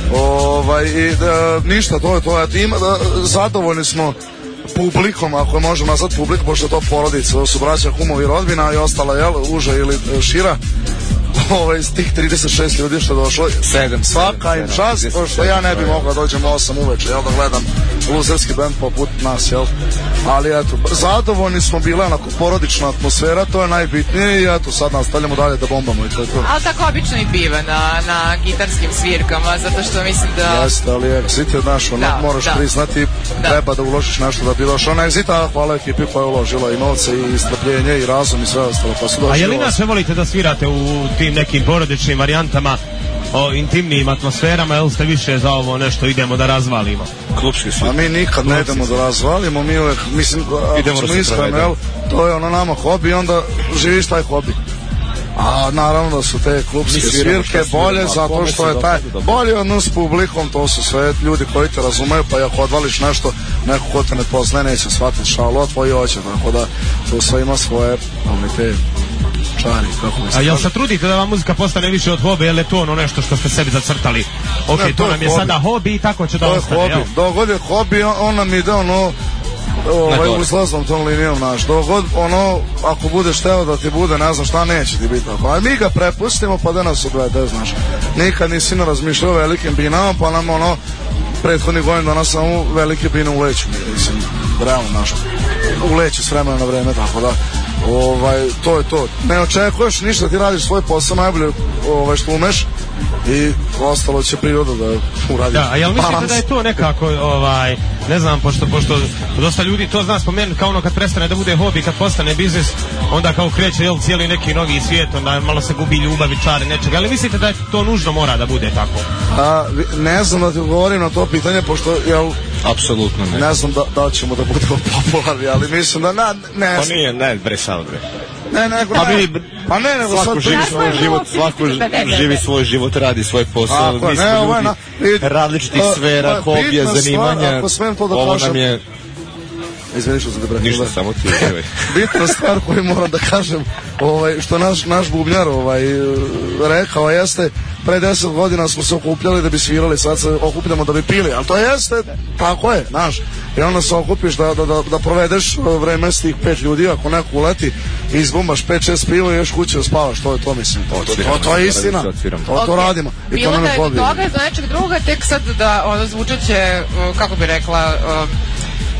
Ništa, to je to. Zadovoljni smo publikom, ako možemo nazvati publik, pošto je to porodica, to su braća, kumovi, rodbina i ostala, uža ili šira. Iz tih 36 ljudi što je došlo, 7 svaka im čast, pošto ja ne bi mogla dođem 8 uveče, da gledam luzerski band poput nas, ali eto, zadovoljni smo bili, onako porodična atmosfera, to je najbitnije i eto, sad nastavljamo dalje da bombamo i to je to. Ali tako obično i biva na gitarskim svirkama, zato što mislim da... Jeste, ali Exit je naš, moraš priznati, treba da uložiš nešto da bi došao na Exit, a hvala ekipi koja je uložila i novce i strpljenje i razum i sve ostalo, pa su došli. A je li inače volite da svirate u tim nekim porodičnim varijantama, o intimnijim atmosferama, ili ste više za ovo nešto idemo da razvalimo? Klupski svi. A mi nikad ne idemo da razvalimo, mi uvek, mislim, ako smo iskreni, to je nama hobi, onda živiš taj hobi. A naravno da su te klupske svirke bolje, zato što je taj bolji odnos s publikom, to su sve ljudi koji te razumeju, pa ako odvališ nešto, neko ko te ne poznaje neće shvatiti šalu, a tvoji hoće, tako da to sve ima svoje te čari, kako mislim. A jel se trudite da vam muzika postane više od hobi, ili je to ono nešto što ste sebi zacrtali? Ok, to nam je sada hobi i tako će da ostane, jel? Dogod je hobi, on nam ide uzlaznom tom linijom naš. Dogod, ako budeš teo da ti bude, ne znam šta, neće ti biti tako. A mi ga prepustimo pa da nas odvede, znaš. Nikad nisi ne razmišljao o velikim binama, pa nam prethodnih godina danas samo velike bine uleću. Mislim, realno naš. Uleću s vremena na vreme, tako da to je to. Ne očekuješ ništa, ti radiš svoj posao najbolje što umeš i ostalo će priroda da uradi. Da, a jel mislite da je to nekako, ne znam, pošto dosta ljudi to zna spomenuti kao ono kad prestane da bude hobi, kad postane biznis, onda kao kreće cijeli neki novi svijet, onda malo se gubi ljubav i čari nečega, ali mislite da je to nužno mora da bude tako? Ne znam da ti govorim na to pitanje, pošto, apsolutno ne. Ne znam da ćemo da budemo popularni, ali mislim da ne. Pa nije, ne, bre, sad, bre. Svako živi svoj život, radi svoj posao, mi smo ljudi različitih sfera, hobija, zanimanja, ovo nam je... Izvini što se da ništa, samo ti bitna stvar koju moram da kažem, što naš bubnjar rekao jeste, pre 10 godina smo se okupljali da bi svirali, sad se okupljamo da bi pili, ali to jeste, tako je, znaš, i onda se okupiš da provedeš vreme s tih 5 ljudi, ako neko uleti i izbombaš 5-6 piva i još kuće da spavaš, to je to, mislim, to je istina, to radimo. Bilo da je do toga, za nečeg druga, tek sad da zvučat će, kako bi rekla,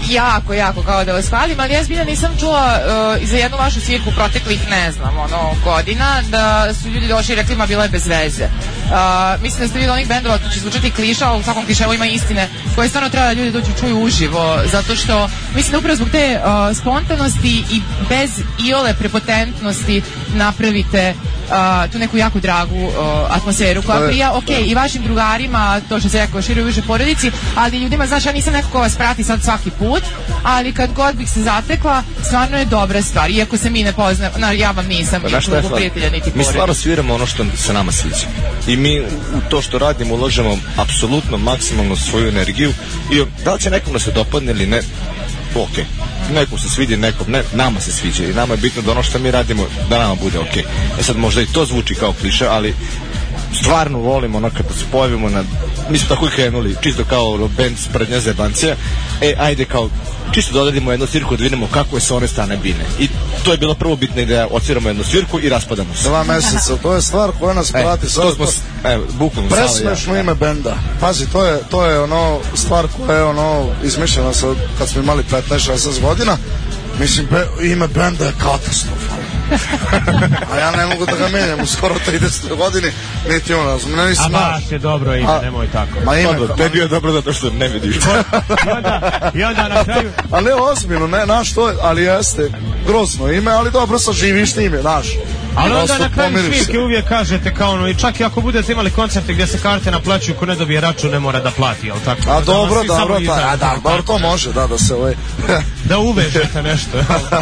jako kao da vas hvalim, ali ja zbilja nisam čula za jednu vašu svirku proteklih, ne znam, godina, da su ljudi došli i rekli ma bila je bez veze. Mislim da ste vi od onih bendova, to će zvučati kliša, ali u svakom kliševu ima istine koje stvarno treba da ljudi dođu čuju uživo, zato što mislim da upravo zbog te spontanosti i bez iole prepotentnosti napravite tu neku jako dragu atmosferu koja prija, i vašim drugarima, to što se rekao, široj više porodici, ali ljudima, znaš, ja nisam neko ko vas prati sad svaki put, ali kad god bih se zatekla, stvarno je dobra stvar, iako se mi ne poznam, ja vam nisam drugu prijatelja niti porodica. Mi stvarno sviramo ono što se nama sviđa i mi u to što radimo ulažemo apsolutno maksimalno svoju energiju i da li će nekom da se dopadne ili ne, okej. Nekom se svidi, nekom ne, nama se sviđa i nama je bitno da ono što mi radimo da nama bude okej. Sad možda i to zvuči kao kliše, ali stvarno volimo ono kada se pojavimo mi smo tako i krenuli, čisto kao band sprednja zebancija, ajde kao čisto da odradimo jednu svirku da vidimo kako je sa one strane bine. I to je bila prvo bitna ideja, odsviramo jednu svirku i raspadamo se. 2 meseca, to je stvar koja nas prati. To smo, bukvalno presmešno ime benda. Pazi, to je stvar koja je izmišljena kad smo imali 15-16 godina. Mislim, ime benda je katastrofa. A ja ne mogu da ga menjam u skoro 30 godini, niti A baš je dobro ime, nemoj tako. Tebi je dobro zato što ne vidiš. I onda na kraju... Ali ne ozbiljno, znaš to, ali jeste grozno ime, ali dobro saživiš ime, znaš. Ali onda na kraju svirke uvijek kažete kao i čak i ako budete imali koncerte gdje se karte naplaćuju, ko ne dobije račun ne mora da plati, jel tako? A dobro, to može, da se da uvežete nešto.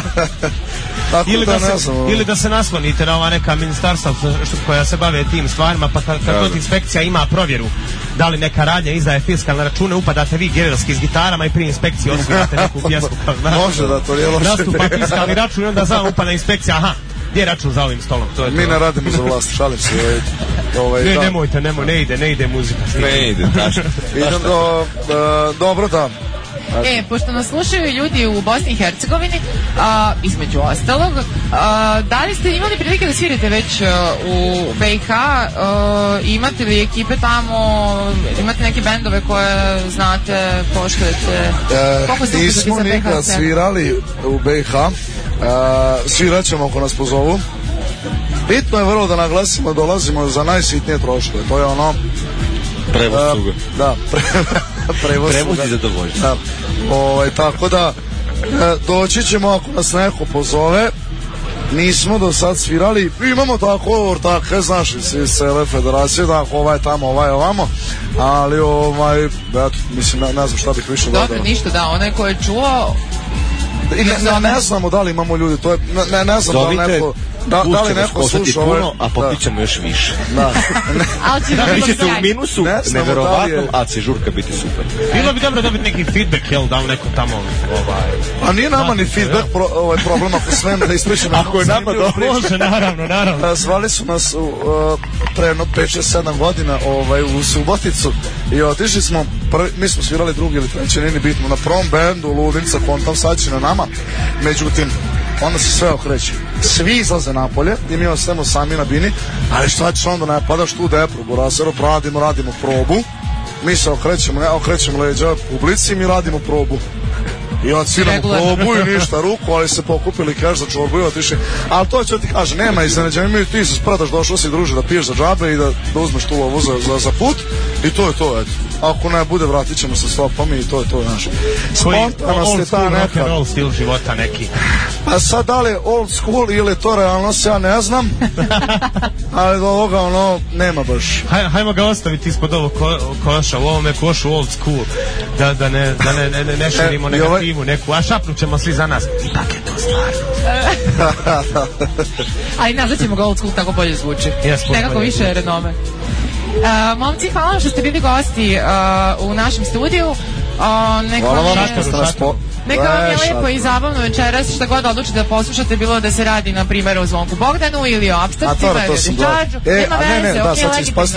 Ili da se naslonite na ova neka ministarstva koja se bave tim stvarima, pa kad god inspekcija ima provjeru da li neka radnja izdaje fiskalne račune, upadate vi gerilski s gitarama i prije inspekcije osvirate neku pjesmu. Može da to je loše. Nastupa fiskalni račun i onda samo upada inspekcija, aha, gdje je račun za ovim stolom? Mi ne radimo za vlast, šalim se. Nemojte, ne ide muzika. Ne ide, tačno. Dobro, da. Pošto nas slušaju ljudi u Bosni i Hercegovini, između ostalog, da li ste imali prilike da svirate već u BiH? Imate li ekipe tamo? Imate neke bendove koje znate, poštujete? Nismo nikad svirali u BiH. Svirat ćemo ako nas pozovu. Bitno je vrlo da naglasimo, dolazimo za najsitnije troškove. To je prevoz suga. Da, prevoz i zadovoljstvo. Tako da doći ćemo ako nas neko pozove. Nismo do sad svirali, imamo tako ortake, znaš, iz cele federacije, tako ovaj tamo, ovaj ovamo, ali mislim, ne znam šta bih više dodao. Dobro, ništa, da, onaj ko je čuo... Ne znamo da li imamo ljudi, to je, ne znam da li neko... Da li neko sluša puno, a popit ćemo još više. Vi ćete u minusu, neverovatno, a će žurka biti super. Bilo bi dobro dobiti neki feedback, jel, da li neko tamo... A nije nama ni feedback problem, ako smem da ispričam. Ako je nama dobro. Može, naravno. Zvali su nas pre 5-7 godina u Suboticu i otišli smo, mi smo svirali drugi ili treći, nije bitno, na prvom bendu Ludnica, kontam sad će na nama, međutim, onda se sve okreće. Svi izlaze napolje i mi ostajemo sami na bini, ali šta ćeš onda, ne padaš tu deprobu, radimo probu, mi se okrećemo leđa publici i mi radimo probu. I odsviramo probu i ništa, ruku, ali se pokupili keš za čorbu i otišli. Ali to ću ti kaže, nema iznenađenja, ti se spradaš, došao si druže da piješ za džabe i da uzmeš tu lovu za put i to je to, eto. Ako ne bude, vratit ćemo se stopom i to je to, znaš. Spontanost je ta neka... Rock and roll stil života neki. A sad da li je old school ili to realnost, ja ne znam. Ali do ovoga, nema baš. Hajmo ga ostaviti ispod ovog koša, u ovome košu old school. Da ne širimo negativu neku, a šapnut ćemo svi za nas. Ipak je to stvarno. Ali nazvat ćemo ga old school, tako bolje zvuči. Nekako više renome. Momci, hvala vam što ste bili gosti u našem studiju. Neka vam je lepo i zabavno večeras, šta god odlučite da poslušate, bilo da se radi na primjer o Zvonku Bogdanu ili o Apstarcima ili o Discharge-u. Nema veze, ok,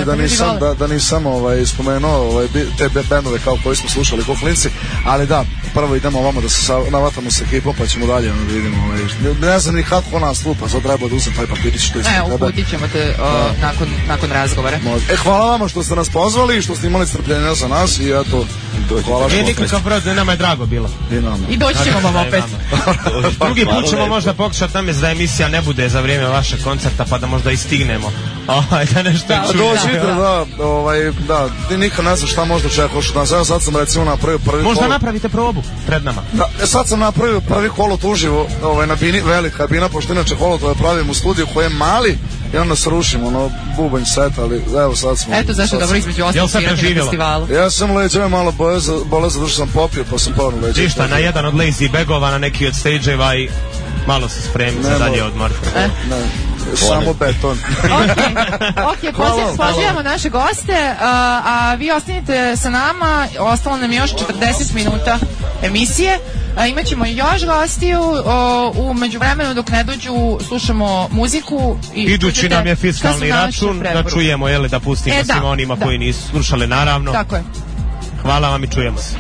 legitimno. Da nisam spomenuo te bendove kao koji smo slušali ko klinci, ali da, prvo idemo ovamo da se navatamo sa ekipom, pa ćemo dalje da vidimo. Ne znam ni kako nas lupa, sad treba da uzem taj papirić što ispred tebe. Uputit ćemo te nakon razgovora. Hvala vama što ste nas pozvali i što ste imali strpljenja za nas i eto, hvala što... Nije nikakav broj, nama je drago bilo. I doći ćemo vam opet. Drugi put ćemo možda pokušati namest da emisija ne bude za vrijeme vašeg koncerta, pa da možda i stignemo. Da nešto čujemo. Dođite, da, ti nikad ne znaš šta možda čekaš od nas. Evo sad sam recimo napravio prvi možda kolo. Napravite probu pred nama. Da, sad sam napravio prvi kolot uživo na bini, velika bina, pošto inače kolot pravim u studiju koji je mali i onda se rušimo, bubanj set, ali evo sad smo... Eto zašto dobro između ostalog svirati na festivalu. Ja sam leđeve malo bole zato što sam popio, pa sam povrno leđeve. Ništa, na jedan od lazy bagova, na neki od stage-eva i malo se spremi za dalje odmor. Samo beton. Ok, pozivamo naše goste, a vi ostanite sa nama, ostalo nam još 40 minuta emisije. Imaćemo još gostiju, u međuvremenu dok ne dođu slušamo muziku. Idući nam je fiskalni račun, da čujemo, da pustimo svima onima koji nisu slušali, naravno. Tako je. Hvala vam i čujemo se.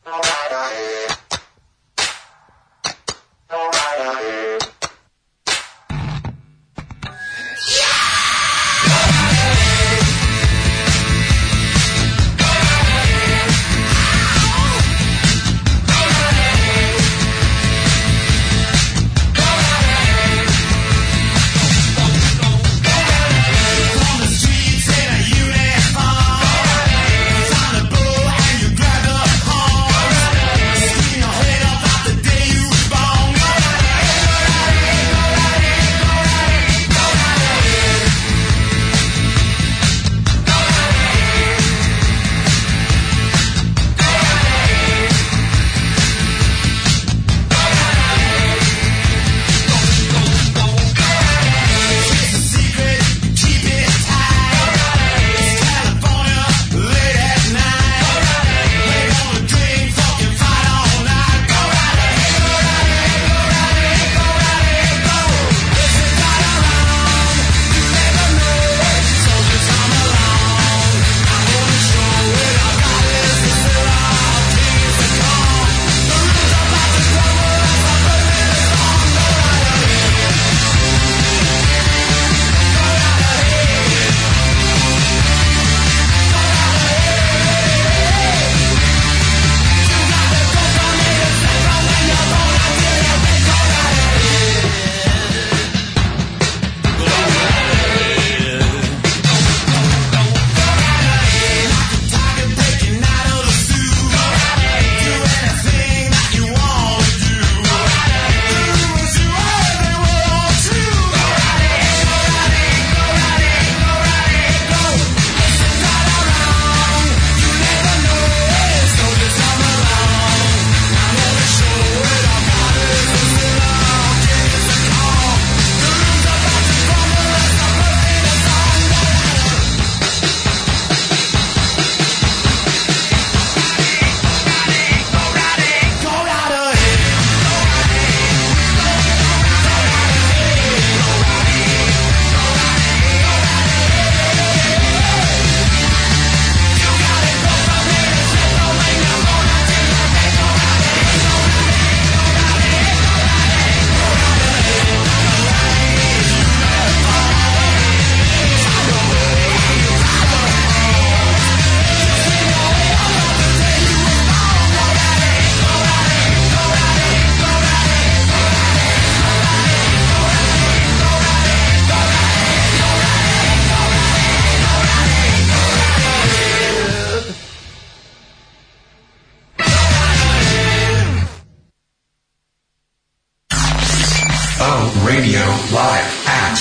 Radio live at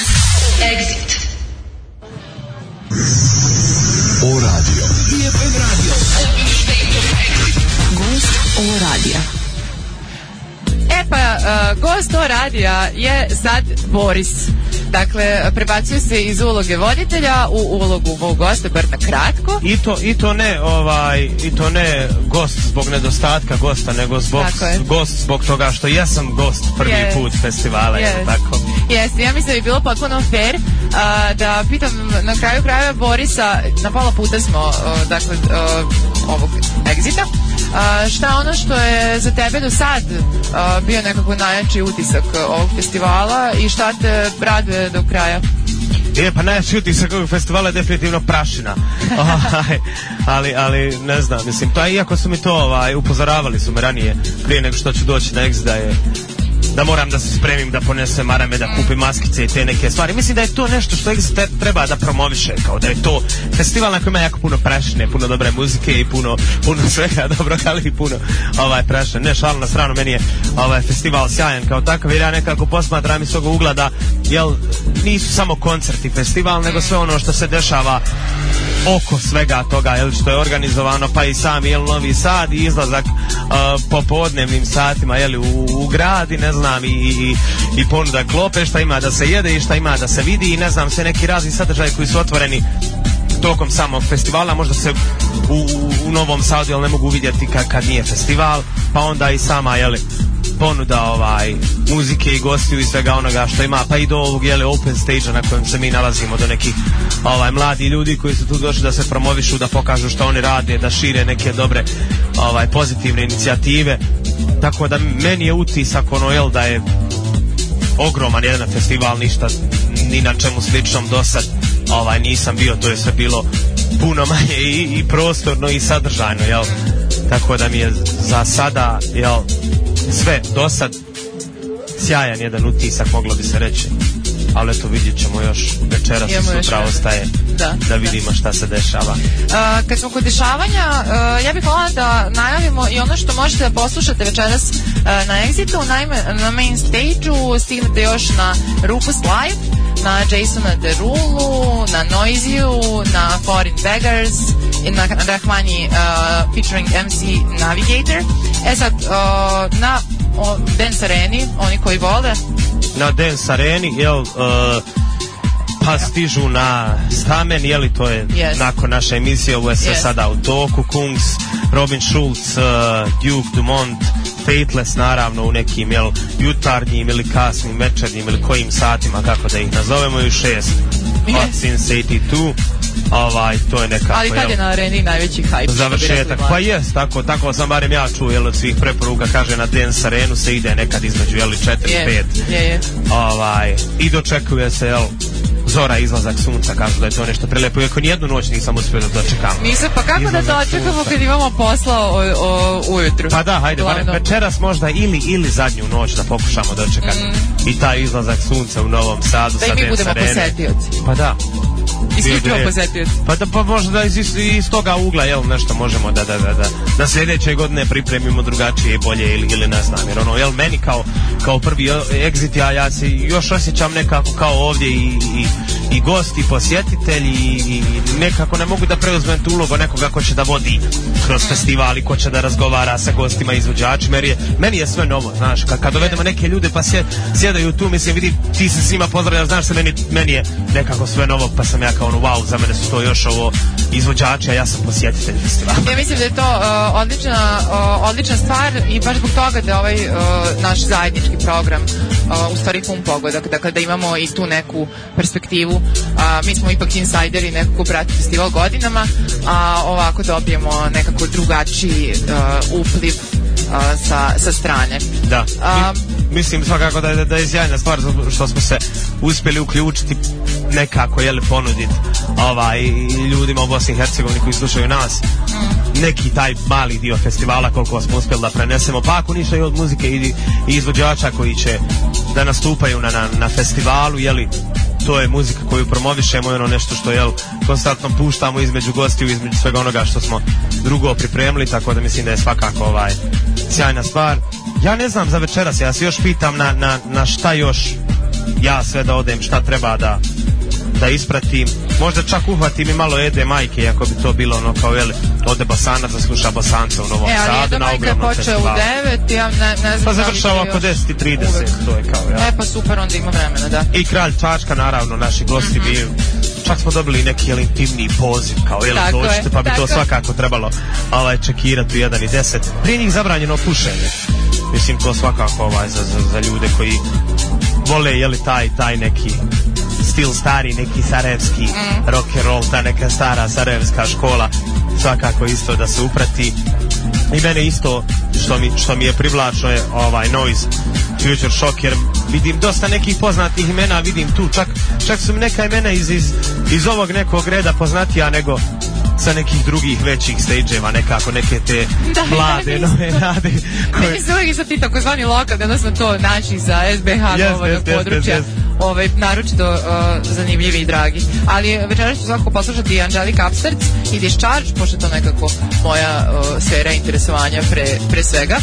Exit. O radio. IFM radio. Gost O radija. Gost O radija je sad Boris. Dakle, prebacuju se iz uloge voditelja u ulogu mog gosta, bar na kratko. I to ne gost zbog nedostatka gosta, nego gost zbog toga što ja sam gost prvi put festivala. Tako. Jeste, ja mislim da bi bilo potpuno fair da pitam na kraju krajeva Borisa, na pola puta smo ovog Exita, šta ono što je za tebe do sad bio nekako najjači utisak ovog festivala i šta te raduje do kraja? Pa najjači utisak ovog festivala je definitivno prašina. ali ne znam, mislim, to iako su mi to upozoravali su me ranije prije nego što ću doći na Exit da moram da se spremim, da ponesem marame, da kupim maskice i te neke stvari. Mislim da je to nešto što Exit treba da promoviše, kao da je to festival na kojem ima jako puno prašine, puno dobre muzike i puno svega dobrog, ali i puno prašine. Ne, šalu na stranu, meni je festival sjajan kao takav, jer ja nekako posmatram iz svog ugla da nisu samo koncerti festival, nego sve ono što se dešava oko svega toga, što je organizovano, pa i sami Novi Sad i izlazak popodnevnim satima u grad i ne znam i ponuda klope, šta ima da se jede i šta ima da se vidi i ne znam, sve neki razni sadržaji koji su otvoreni tokom samog festivala, možda se u Novom Sadu ne mogu vidjeti kad nije festival, pa onda i sama ponuda muzike i gostiju i svega onoga što ima, pa i do ovog open stage-a na kojem se mi nalazimo, do nekih mladi ljudi koji su tu došli da se promovišu, da pokažu što oni rade, da šire neke dobre pozitivne inicijative. Tako da meni je utisak da je ogroman jedan festival, ništa ni na čemu sličnom do sad nisam bio, to je sve bilo puno manje i prostorno i sadržajno, jel? Tako da mi je za sada, jel, sve do sad sjajan jedan utisak, moglo bi se reći. Ali eto, vidjet ćemo još večeras i sutra ostaje da vidimo šta se dešava. Kad smo kod dešavanja, ja bih volila da najavimo i ono što možete da poslušate večeras na Exitu. Naime, na main stage-u stignete još na Rufus Live, na Jasona Derulu, na Noisy-u, na Foreign Beggars i na Rahmani featuring MC Navigator. Sad, na Dance Areni, oni koji vole, na Dance Areni, jel, pa stižu na Stamen, jeli, to je nakon naše emisije, ovo je sve sada u toku. Kungs, Robin Schulz, Duke Dumont, Fateless, naravno u nekim, jel, jutarnjim ili kasnim, večernjim ili kojim satima, kako da ih nazovemo, i 6 Hot Since 82. To je nekako, ali kad je na Areni najveći hype? Završetak, pa jest, tako sam barem ja čuo, jel, od svih preporuka, kaže na Dance Arenu se ide nekad između, jel, 4-5. I dočekuje se, jel, zora, izlazak sunca, kažu da je to nešto prelepo, iako nijednu noć nisam uspio da dočekam. Nisam, pa kako izlazak da dočekamo kad imamo posla ujutru? Pa da, hajde, barem večeras možda ili zadnju noć da pokušamo dočekati i taj izlazak sunca u Novom Sadu sa Dance Arene. Da i mi budemo posetioci. Pa da. Isključivo posetioci. Pa možda iz toga ugla, jel, nešto možemo da sljedeće godine pripremimo drugačije i bolje ili ne znam, jer jel, meni kao prvi Exit, ja se još osjećam nekako kao ovdje i gost i posjetitelj i nekako ne mogu da preuzmem tu ulogu nekoga ko će da vodi kroz festival i ko će da razgovara sa gostima i izvođačima, jer meni je sve novo, znaš, kad dovedemo neke ljude pa sjedaju tu, mislim, vidi, ti se svima pozdravljaš, znaš se, meni je nekako sve novo, pa sam ja kao wow, za mene su to još ovo izvođači, a ja sam posjetitelj festivala. Ja mislim da je to odlična stvar i baš zbog toga da ovaj naš zajednički program u stvari pun pogodak, dakle da imamo i tu neku perspektivu. Mi smo ipak insajderi, nekako prati festival godinama, a ovako dobijemo nekako drugačiji upliv sa strane. Da. Mislim svakako da je sjajna stvar što smo se uspjeli uključiti nekako, jel, ponuditi ljudima u Bosni i Hercegovini koji slušaju nas neki taj mali dio festivala koliko smo uspjeli da prenesemo, pa ako ništa i od muzike i izvođača koji će da nastupaju na festivalu, jeli, to je muzika koju promovišemo i ono nešto što, jel, konstantno puštamo između gostiju, između svega onoga što smo drugo pripremili, tako da mislim da je svakako sjajna stvar. Ja ne znam za večeras, ja se još pitam na šta još ja sve da odem, šta treba da ispratim, možda čak uhvatim i malo Ede Majke, ako bi to bilo ono kao, jel, ode Bosanac da sluša Bosanca u Novom Sadu na ogromnom festivalu. U 9, ja ne znam. Pa završava oko 10:30, to je kao, ja. Pa super, onda ima vremena, da. I Kralj Čačka, naravno, naši gosti bi, čak smo dobili neki, jel, intimni poziv, kao, jel, dođite, pa bi to svakako trebalo čekirati u 1:10. Prije njih zabranjeno pušenje. Mislim, to svakako za ljude koji vole, jeli, taj neki stil stari, neki sarajevski rock and roll, ta neka stara sarajevska škola, svakako isto da se uprati. I mene isto što mi je privlačno je Noise Future Shock, jer vidim dosta nekih poznatih imena, vidim tu, čak su mi neka imena iz ovog nekog reda poznatija nego sa nekih drugih većih stage-eva, nekako neke te mlade, nove nade. Meni se uvijek sad ti takozvani lokal, odnosno to naći za SBH novog područja, naročito zanimljivi i dragi. Ali večeras ću svakako poslušati Angelica Upstarts i Discharge, pošto je to nekako moja sfera interesovanja pre svega.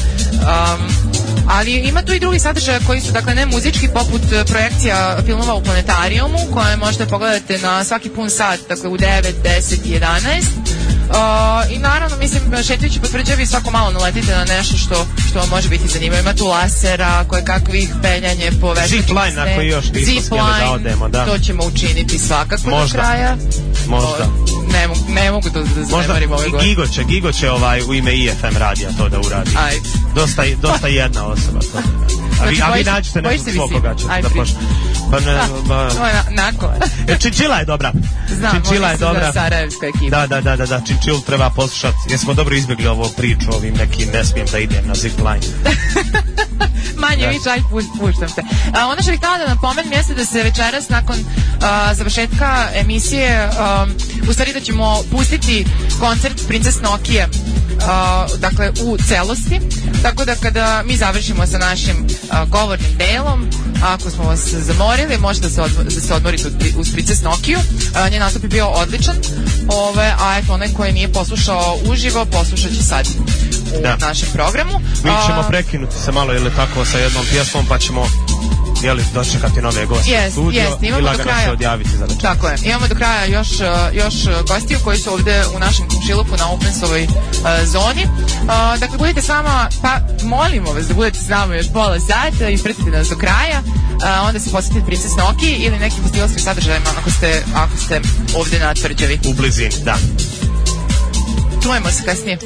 Ali ima tu i drugi sadržaja koji su, dakle, ne muzički, poput projekcija filmova u planetarijumu, koje možete pogledati na svaki pun sat, dakle u 9, 10 i 11. I naravno, mislim, šetajući po tvrđavi svako malo naletite na nešto što vam može biti zanimljivo. Ima tu lasera, koje kakvih penjanje po veštačkim Zipline, ako još nismo smjeli da odemo, da. To ćemo učiniti svakako do kraja. Možda. Ne mogu to da zanemorim ove godine. Gigo će u ime IFM radija to da uradi. Ajde. Dosta jedna osoba to. A vi nađete nekog svog koga ćete da pošli. Pa ne, nakon. Činčila je dobra. Znam, Činčila je dobra. Sarajevska ekipa. Da, Činčilu treba poslušati. Jesmo dobro izbjegli ovu priču, ovim nekim ne smijem da idem na zipline. Manje više, aj puštam se. Ono što bih htjela da napomenem jeste da se večeras nakon završetka emisije u stvari da ćemo pustiti koncert Princes Nokije dakle u celosti, tako da kada mi završimo sa našim govornim delom, ako smo vas zamorili, možete da se odmorite uz Princes Nokiju. Njen nastup je bio odličan, a eto onaj koji nije poslušao uživo, poslušat će sad u našem programu. Mi ćemo prekinuti se malo ili tako sa jednom pjesmom, pa ćemo dočekati nove goste u studio i lagano se odjaviti za večeras. Tako je, imamo do kraja još gostiju koji su ovde u našem komšiluku na Opensovoj zoni. Dakle, budite s nama, pa molimo vas da budete s nama još pola sata i pratite nas do kraja, onda se posjetite Princes Noki ili nekim festivalskim sadržajima ako ste ovde na tvrđavi. U blizini, da. Čujemo se kasnije.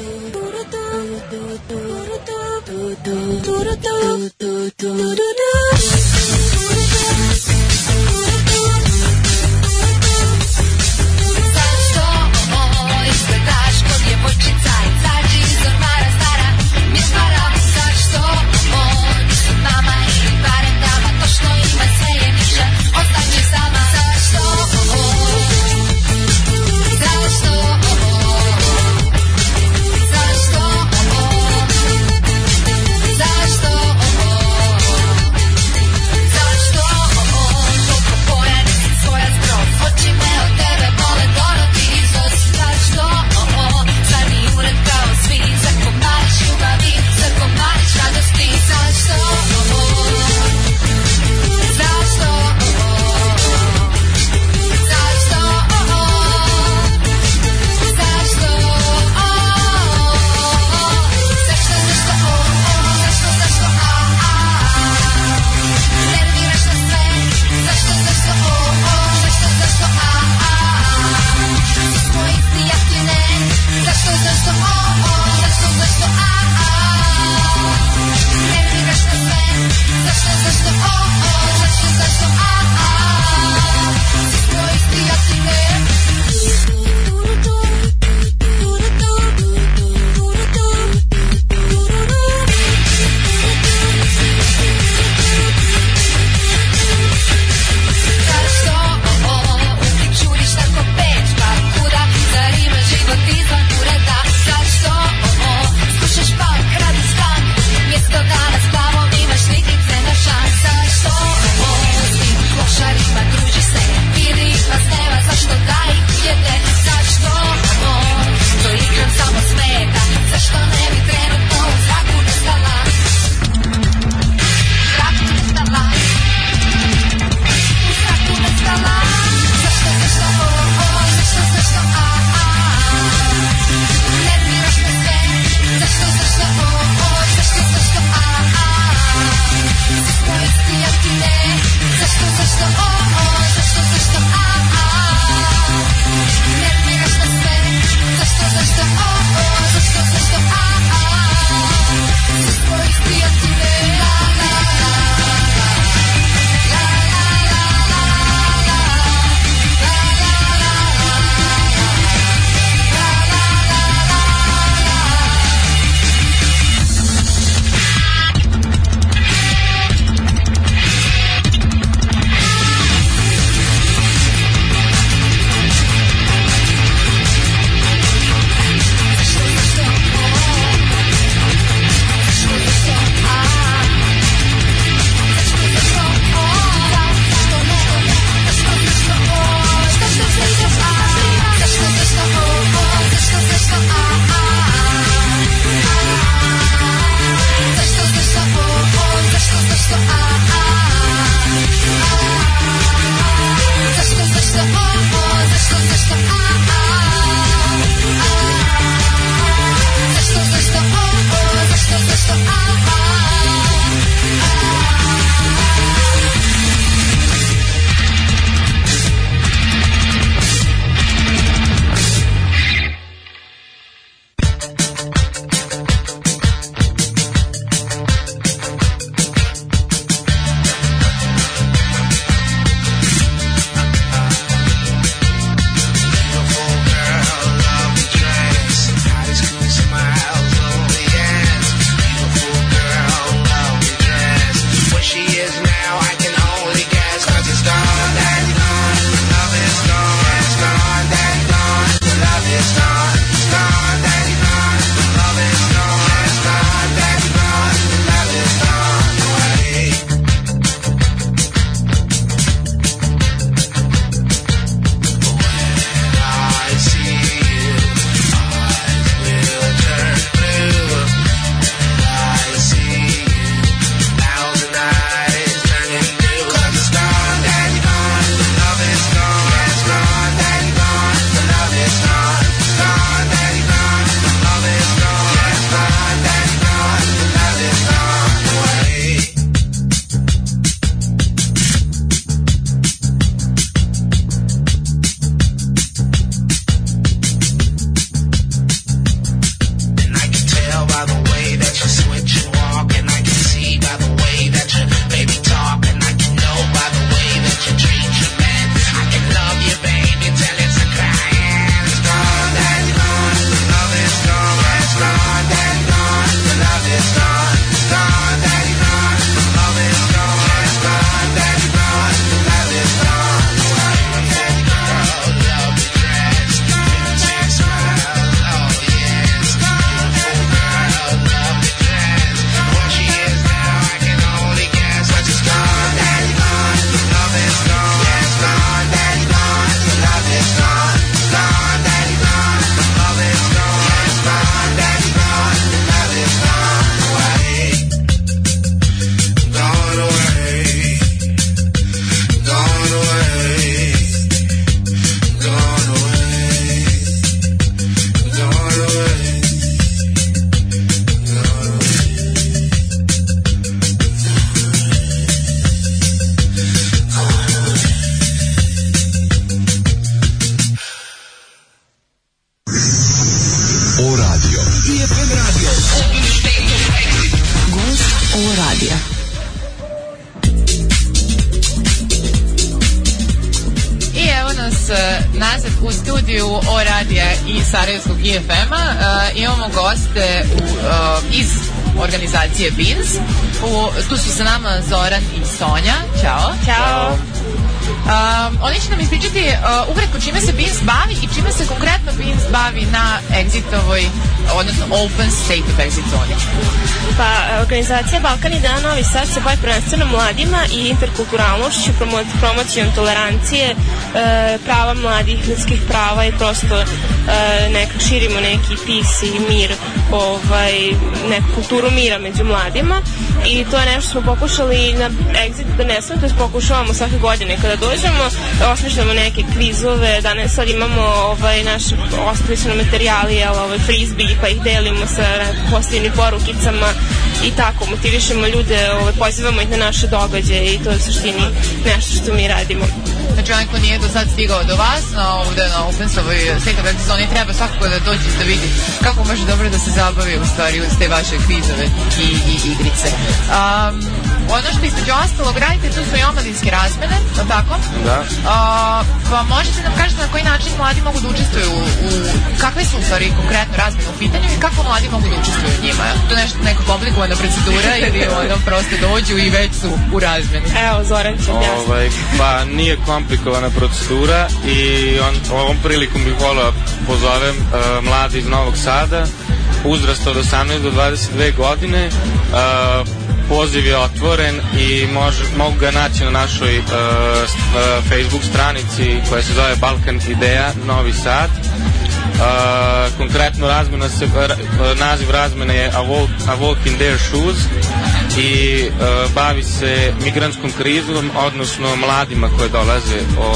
u studiju O radija i Sarajevskog IFM-a imamo goste iz organizacije BEANS. Tu su sa nama Zoran i Sonja. Ćao. Ćao. Oni će nam ispričati ukratko čime se BEANS bavi i čime se konkretno BEANS bavi na Exitovoj, odnosno Open State of Exit zoni. Pa, organizacija Balkan i Dan Novi Sad se bavi prvenstveno mladima i interkulturalnošću, promocijom tolerancije, prava mladih, ljudskih prava i prosto širimo neki peace i mir, neku kulturu mira među mladima, i to je nešto smo pokušali na Exit da nesemo, to je pokušavamo svake godine kada dođemo, osmišljamo neke kvizove. Danas sad imamo naše osmišljene materijali, frisbee, pa ih delimo sa pozitivnim porukicama i tako motivišemo ljude, pozivamo ih na naše događaje, i to je u suštini nešto što mi radimo. Znači, onaj ko nije do sad stigao do vas na Opensovoj State of Exit zoni, treba svakako da dođe da vidi kako može dobro da se zabavi u stvari uz te vaše kvizove i igrice. Ono što između ostalog radite, tu su i omladinske razmene, je li tako? Da. Pa možete nam kažete na koji način mladi mogu da učestvuju kakve su u stvari konkretno razmene u pitanju i kako mladi mogu da učestvuju u njima? To je nešto neka komplikovana procedura ili prosto dođu i već su u razmeni? Evo, Zoran će objasniti. Pa nije komplikovana procedura i ovom prilikom bih volio pozovem mladi iz Novog Sada, uzrasta od 18 do 22 godine. Poziv je otvoren i mogu ga naći na našoj Facebook stranici koja se zove Balkan Ideja Novi Sad. Konkretno naziv razmene je A Walk in Their Shoes i bavi se migrantskom krizom, odnosno mladima koje dolaze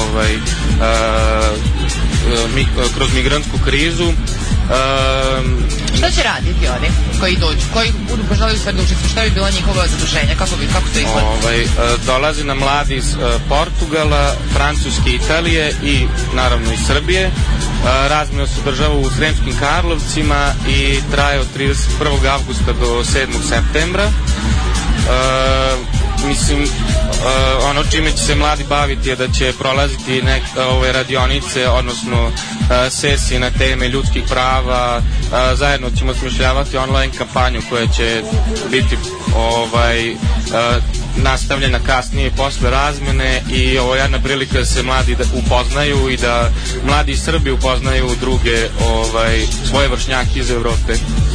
kroz migrantsku krizu. Šta će raditi oni koji dođu, koji budu poželeli u stvari da učestvuju, šta bi bila njihova zaduženja, kako to izgleda? Dolazi nam mladi iz Portugala, Francuske, Italije i naravno iz Srbije. Razmena se održava u Sremskim Karlovcima i traje od 31. avgusta do 7. septembra. Ono čime će se mladi baviti je da će prolaziti ove radionice, odnosno sesije na teme ljudskih prava. Zajedno ćemo smišljavati online kampanju koja će biti nastavljena kasnije posle razmene, i ovo je jedna prilika da se mladi upoznaju i da mladi iz Srbije upoznaju druge svoje vršnjake iz Evrope.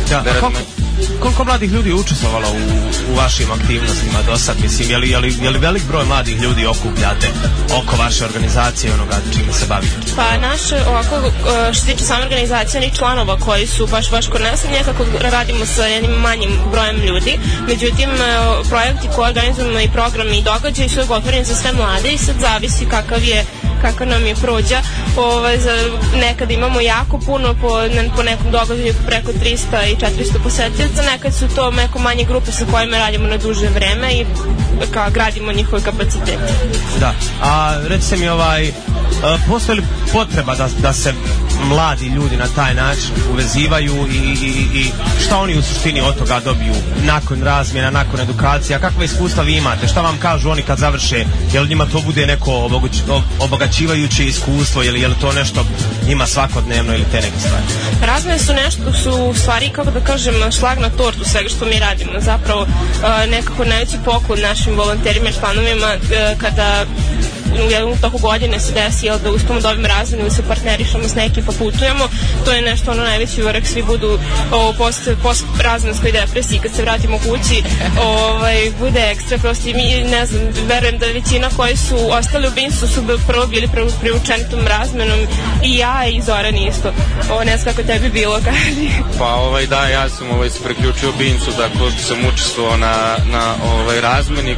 Koliko mladih ljudi je učestvovalo u vašim aktivnostima do sad? Mislim, je li velik broj mladih ljudi okupljate oko vaše organizacije, onoga čime se bavite? Pa što se tiče same organizacije, onih članova koji su baš kod nas, nekako radimo sa jednim manjim brojem ljudi. Međutim, projekti koje organizujemo i programi i događaji su otvoreni za sve mlade i sad zavisi kakav nam je prođa. Nekad imamo jako puno po nekom događaju preko 300 i 400 posetioca, nekad su to neko manje grupe sa kojima radimo na duže vreme i gradimo njihove kapacitete. Da, a recite mi postoji li potreba da se mladi ljudi na taj način uvezivaju i šta oni u suštini od toga dobiju nakon razmjena, nakon edukacija? Kakve iskustva vi imate? Šta vam kažu oni kad završe? Je li njima to bude neko obogaćivajuće iskustvo ili je li to nešto njima svakodnevno ili te neke stvari? Razmjene su u stvari, kako da kažem, šlag na tortu svega što mi radimo. Zapravo nekako najveći poklon našim volonterima i članovima kada u jednom toku godine se desi da uspemo da ovim razmenu ili se partnerišemo s nekim pa putujemo. To je nešto najveći vrh, svi budu post razmenskoj depresiji kad se vratimo kući bude ekstra, prosto i mi, ne znam, verujem da većina koji su ostali u BEANS-u su prvo bili priučeni tom razmenom, i ja i Zoran isto. Ne znam kako tebi bilo, kaži. Pa da, ja sam se priključio BEANS-u, tako sam učestvovao na razmeni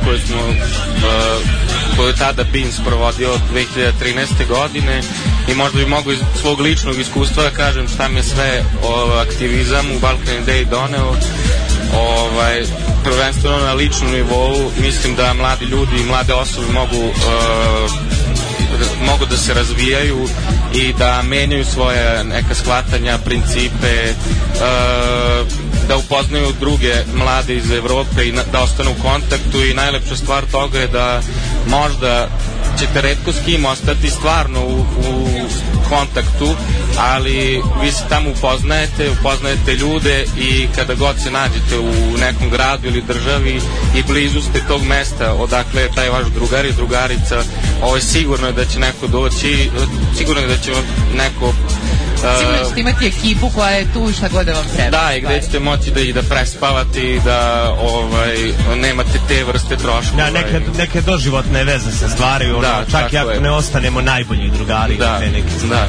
koju je tada BEANS provodio od 2013. godine, i možda bi mogu iz svog ličnog iskustva da kažem šta mi je sve aktivizam u Balkan Ideji doneo. Prvenstveno na ličnom nivou mislim da mladi ljudi i mlade osobe mogu da se razvijaju i da menjaju svoje neka shvatanja, principe, da upoznaju druge mlade iz Evrope i da ostanu u kontaktu, i najlepša stvar toga je da možda ćete retko s kim ostati stvarno u kontaktu, ali vi se tamo upoznajete ljude i kada god se nađete u nekom gradu ili državi i blizu ste tog mesta odakle je taj vaš drugar i drugarica, sigurno je da će neko doći, sigurno je da će vam neko sigurno ćete imati ekipu koja je tu šta god da vam treba. Da, i gde ćete moći da prespavate i da nemate te vrste troškova. Da, neke doživotne veze se stvaraju, čak i ako ne ostanemo najbolji drugari. Da, da.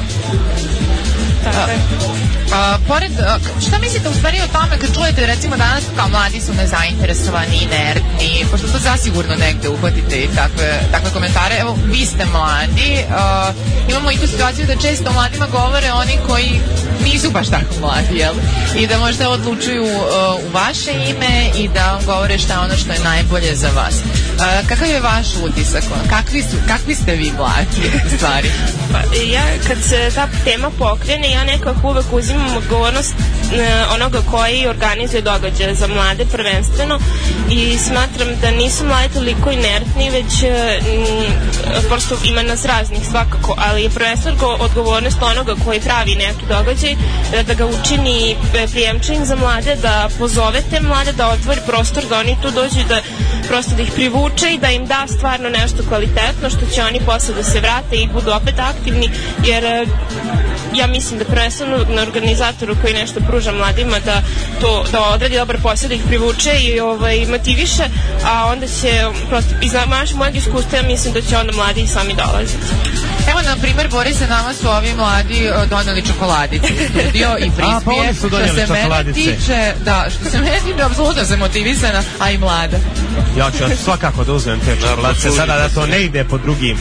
Pored, šta mislite u stvari o tome kad čujete recimo danas kao mladi su nezainteresovani, inertni, pošto to zasigurno negde uhvatite i takve komentare, evo vi ste mladi, imamo i tu situaciju da često o mladima govore oni koji nisu baš tako mladi, jel? I da možda odlučuju u vaše ime i da vam govore šta je ono što je najbolje za vas. Kakav je vaš utisak? Kakvi ste vi mladi u stvari? Ja kad se ta tema pokrene, ja nekako uvek uzimam odgovornost onoga koji organizuje događaje za mlade prvenstveno i smatram da nisu mladi toliko inertni, već prosto ima nas raznih svakako, ali je prvenstveno odgovornost onoga koji pravi neki događaj, da ga učini prijemčivim za mlade, da pozovete mlade, da otvori prostor da oni tu dođu, da prosto da ih privuče i da im da stvarno nešto kvalitetno što će oni posle da se vrate i budu opet aktivni, jer ja mislim da prvenstveno na organizatoru koji nešto pruža mladima da odradi dobar posao, da ih privuče i motiviše, a onda će prosto iz mojeg iskustva ja mislim da će onda mladi i sami dolaziti. Evo, na primjer, Borise, nama su ovi mladi doneli čokoladice u studio i prispije. Pa oni su donijeli čokoladice. Što se mene tiče, apsolutno sam motivisana, a i mlada. Ja ću svakako da uzmem te čokoladice, sada da to ne ide po drugim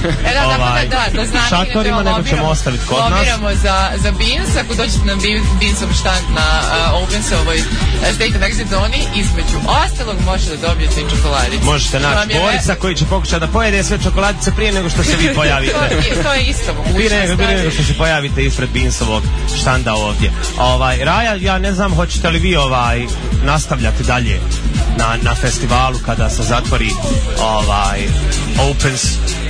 šatorima, nego ćemo ostaviti kod nas. Lomiramo za Beans, ako dođete na Beansov štand na Opensovoj State of Exit zoni, između ostalog možete da dobijete i čokoladice. Možete naći Borisa koji će pokušati da pojede sve čokoladice prije nego što se vi pojavite. To je isto mogućnost. Prije nego što se pojavite ispred Beansovog štanda ovdje. Raja, ja ne znam, hoćete li vi nastavljati na festivalu kada se zatvori Opens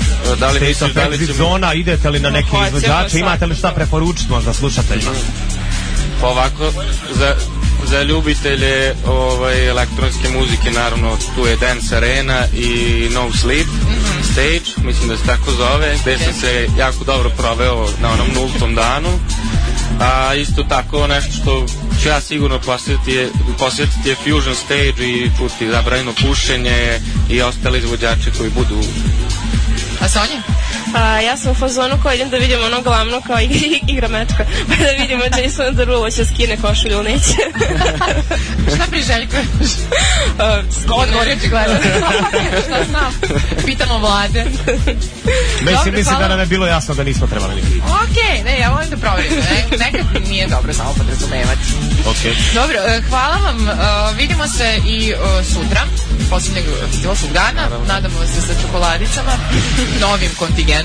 zona, idete li na neke izvođače, imate li šta preporučiti možda slušateljima? Pa ovako, za ljubitelje elektronske muzike, naravno tu je Dance Arena i No Sleep Stage, mislim da se tako zove, gde sam se jako dobro proveo na onom 0. danu. A isto tako nešto što ću ja sigurno posjetiti je Fusion Stage i čuti zabranjeno pušenje i ostali izvođači koji budu. A Sonja? Ja sam u fazonu koja idem da vidim ono glavno kao igra mečka, pa da vidimo Jason Derulo će skine košulju ili neće. Šta priželjkuješ? Odgovorio ti gledam. Šta znam? Pitamo vlade. Mislim da nam je bilo jasno da nismo trebali ni vidjeti. Okej, ne, ja volim da proverim. Nekad nije dobro samo podrazumevati. Dobro, hvala vam. Vidimo se i sutra, posljednjeg festivalskog dana. Nadamo se sa čokoladicama, novim kontingentom.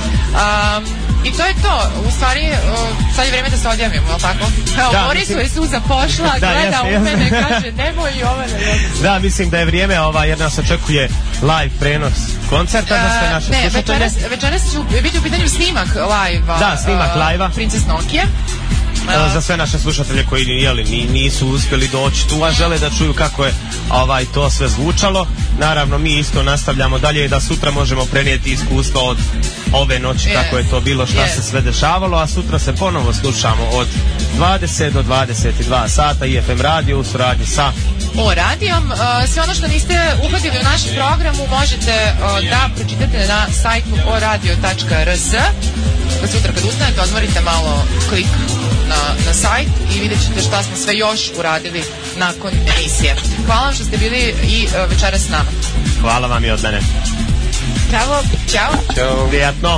I to je to. U stvari, sad je vreme da se odjavimo, je li tako? Evo, Borisu je suza pošla, gleda u mene, kaže, nemoj i Jovane. Da, mislim da je vrijeme, jer nas očekuje live prenos koncerta za sve naše slušatelje. Večeras će biti u pitanju snimak live-a. Da, snimak live-a. Princes Nokije. Za sve naše slušatelje koji nisu uspjeli doći tu, a žele da čuju kako je to sve zvučalo. Naravno, mi isto nastavljamo dalje da sutra možemo prenijeti iskustvo od ove noći, kako je to bilo, šta se sve dešavalo, a sutra se ponovo slušamo od 20 do 22 sata i FM radio u suradnji sa O-radijom. Sve ono što niste uhvatili u našem programu možete da pročitate na sajtu oradio.rs. Sutra kad ustanete, odmorite malo klik na sajt i vidjet ćete šta smo sve još uradili nakon emisije. Hvala vam što ste bili i večeras s nama. Hvala vam i od mene. Bravo, ćao. Ćao. Prijatno.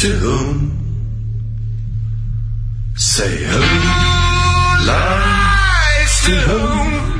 to whom? Say who lies to whom?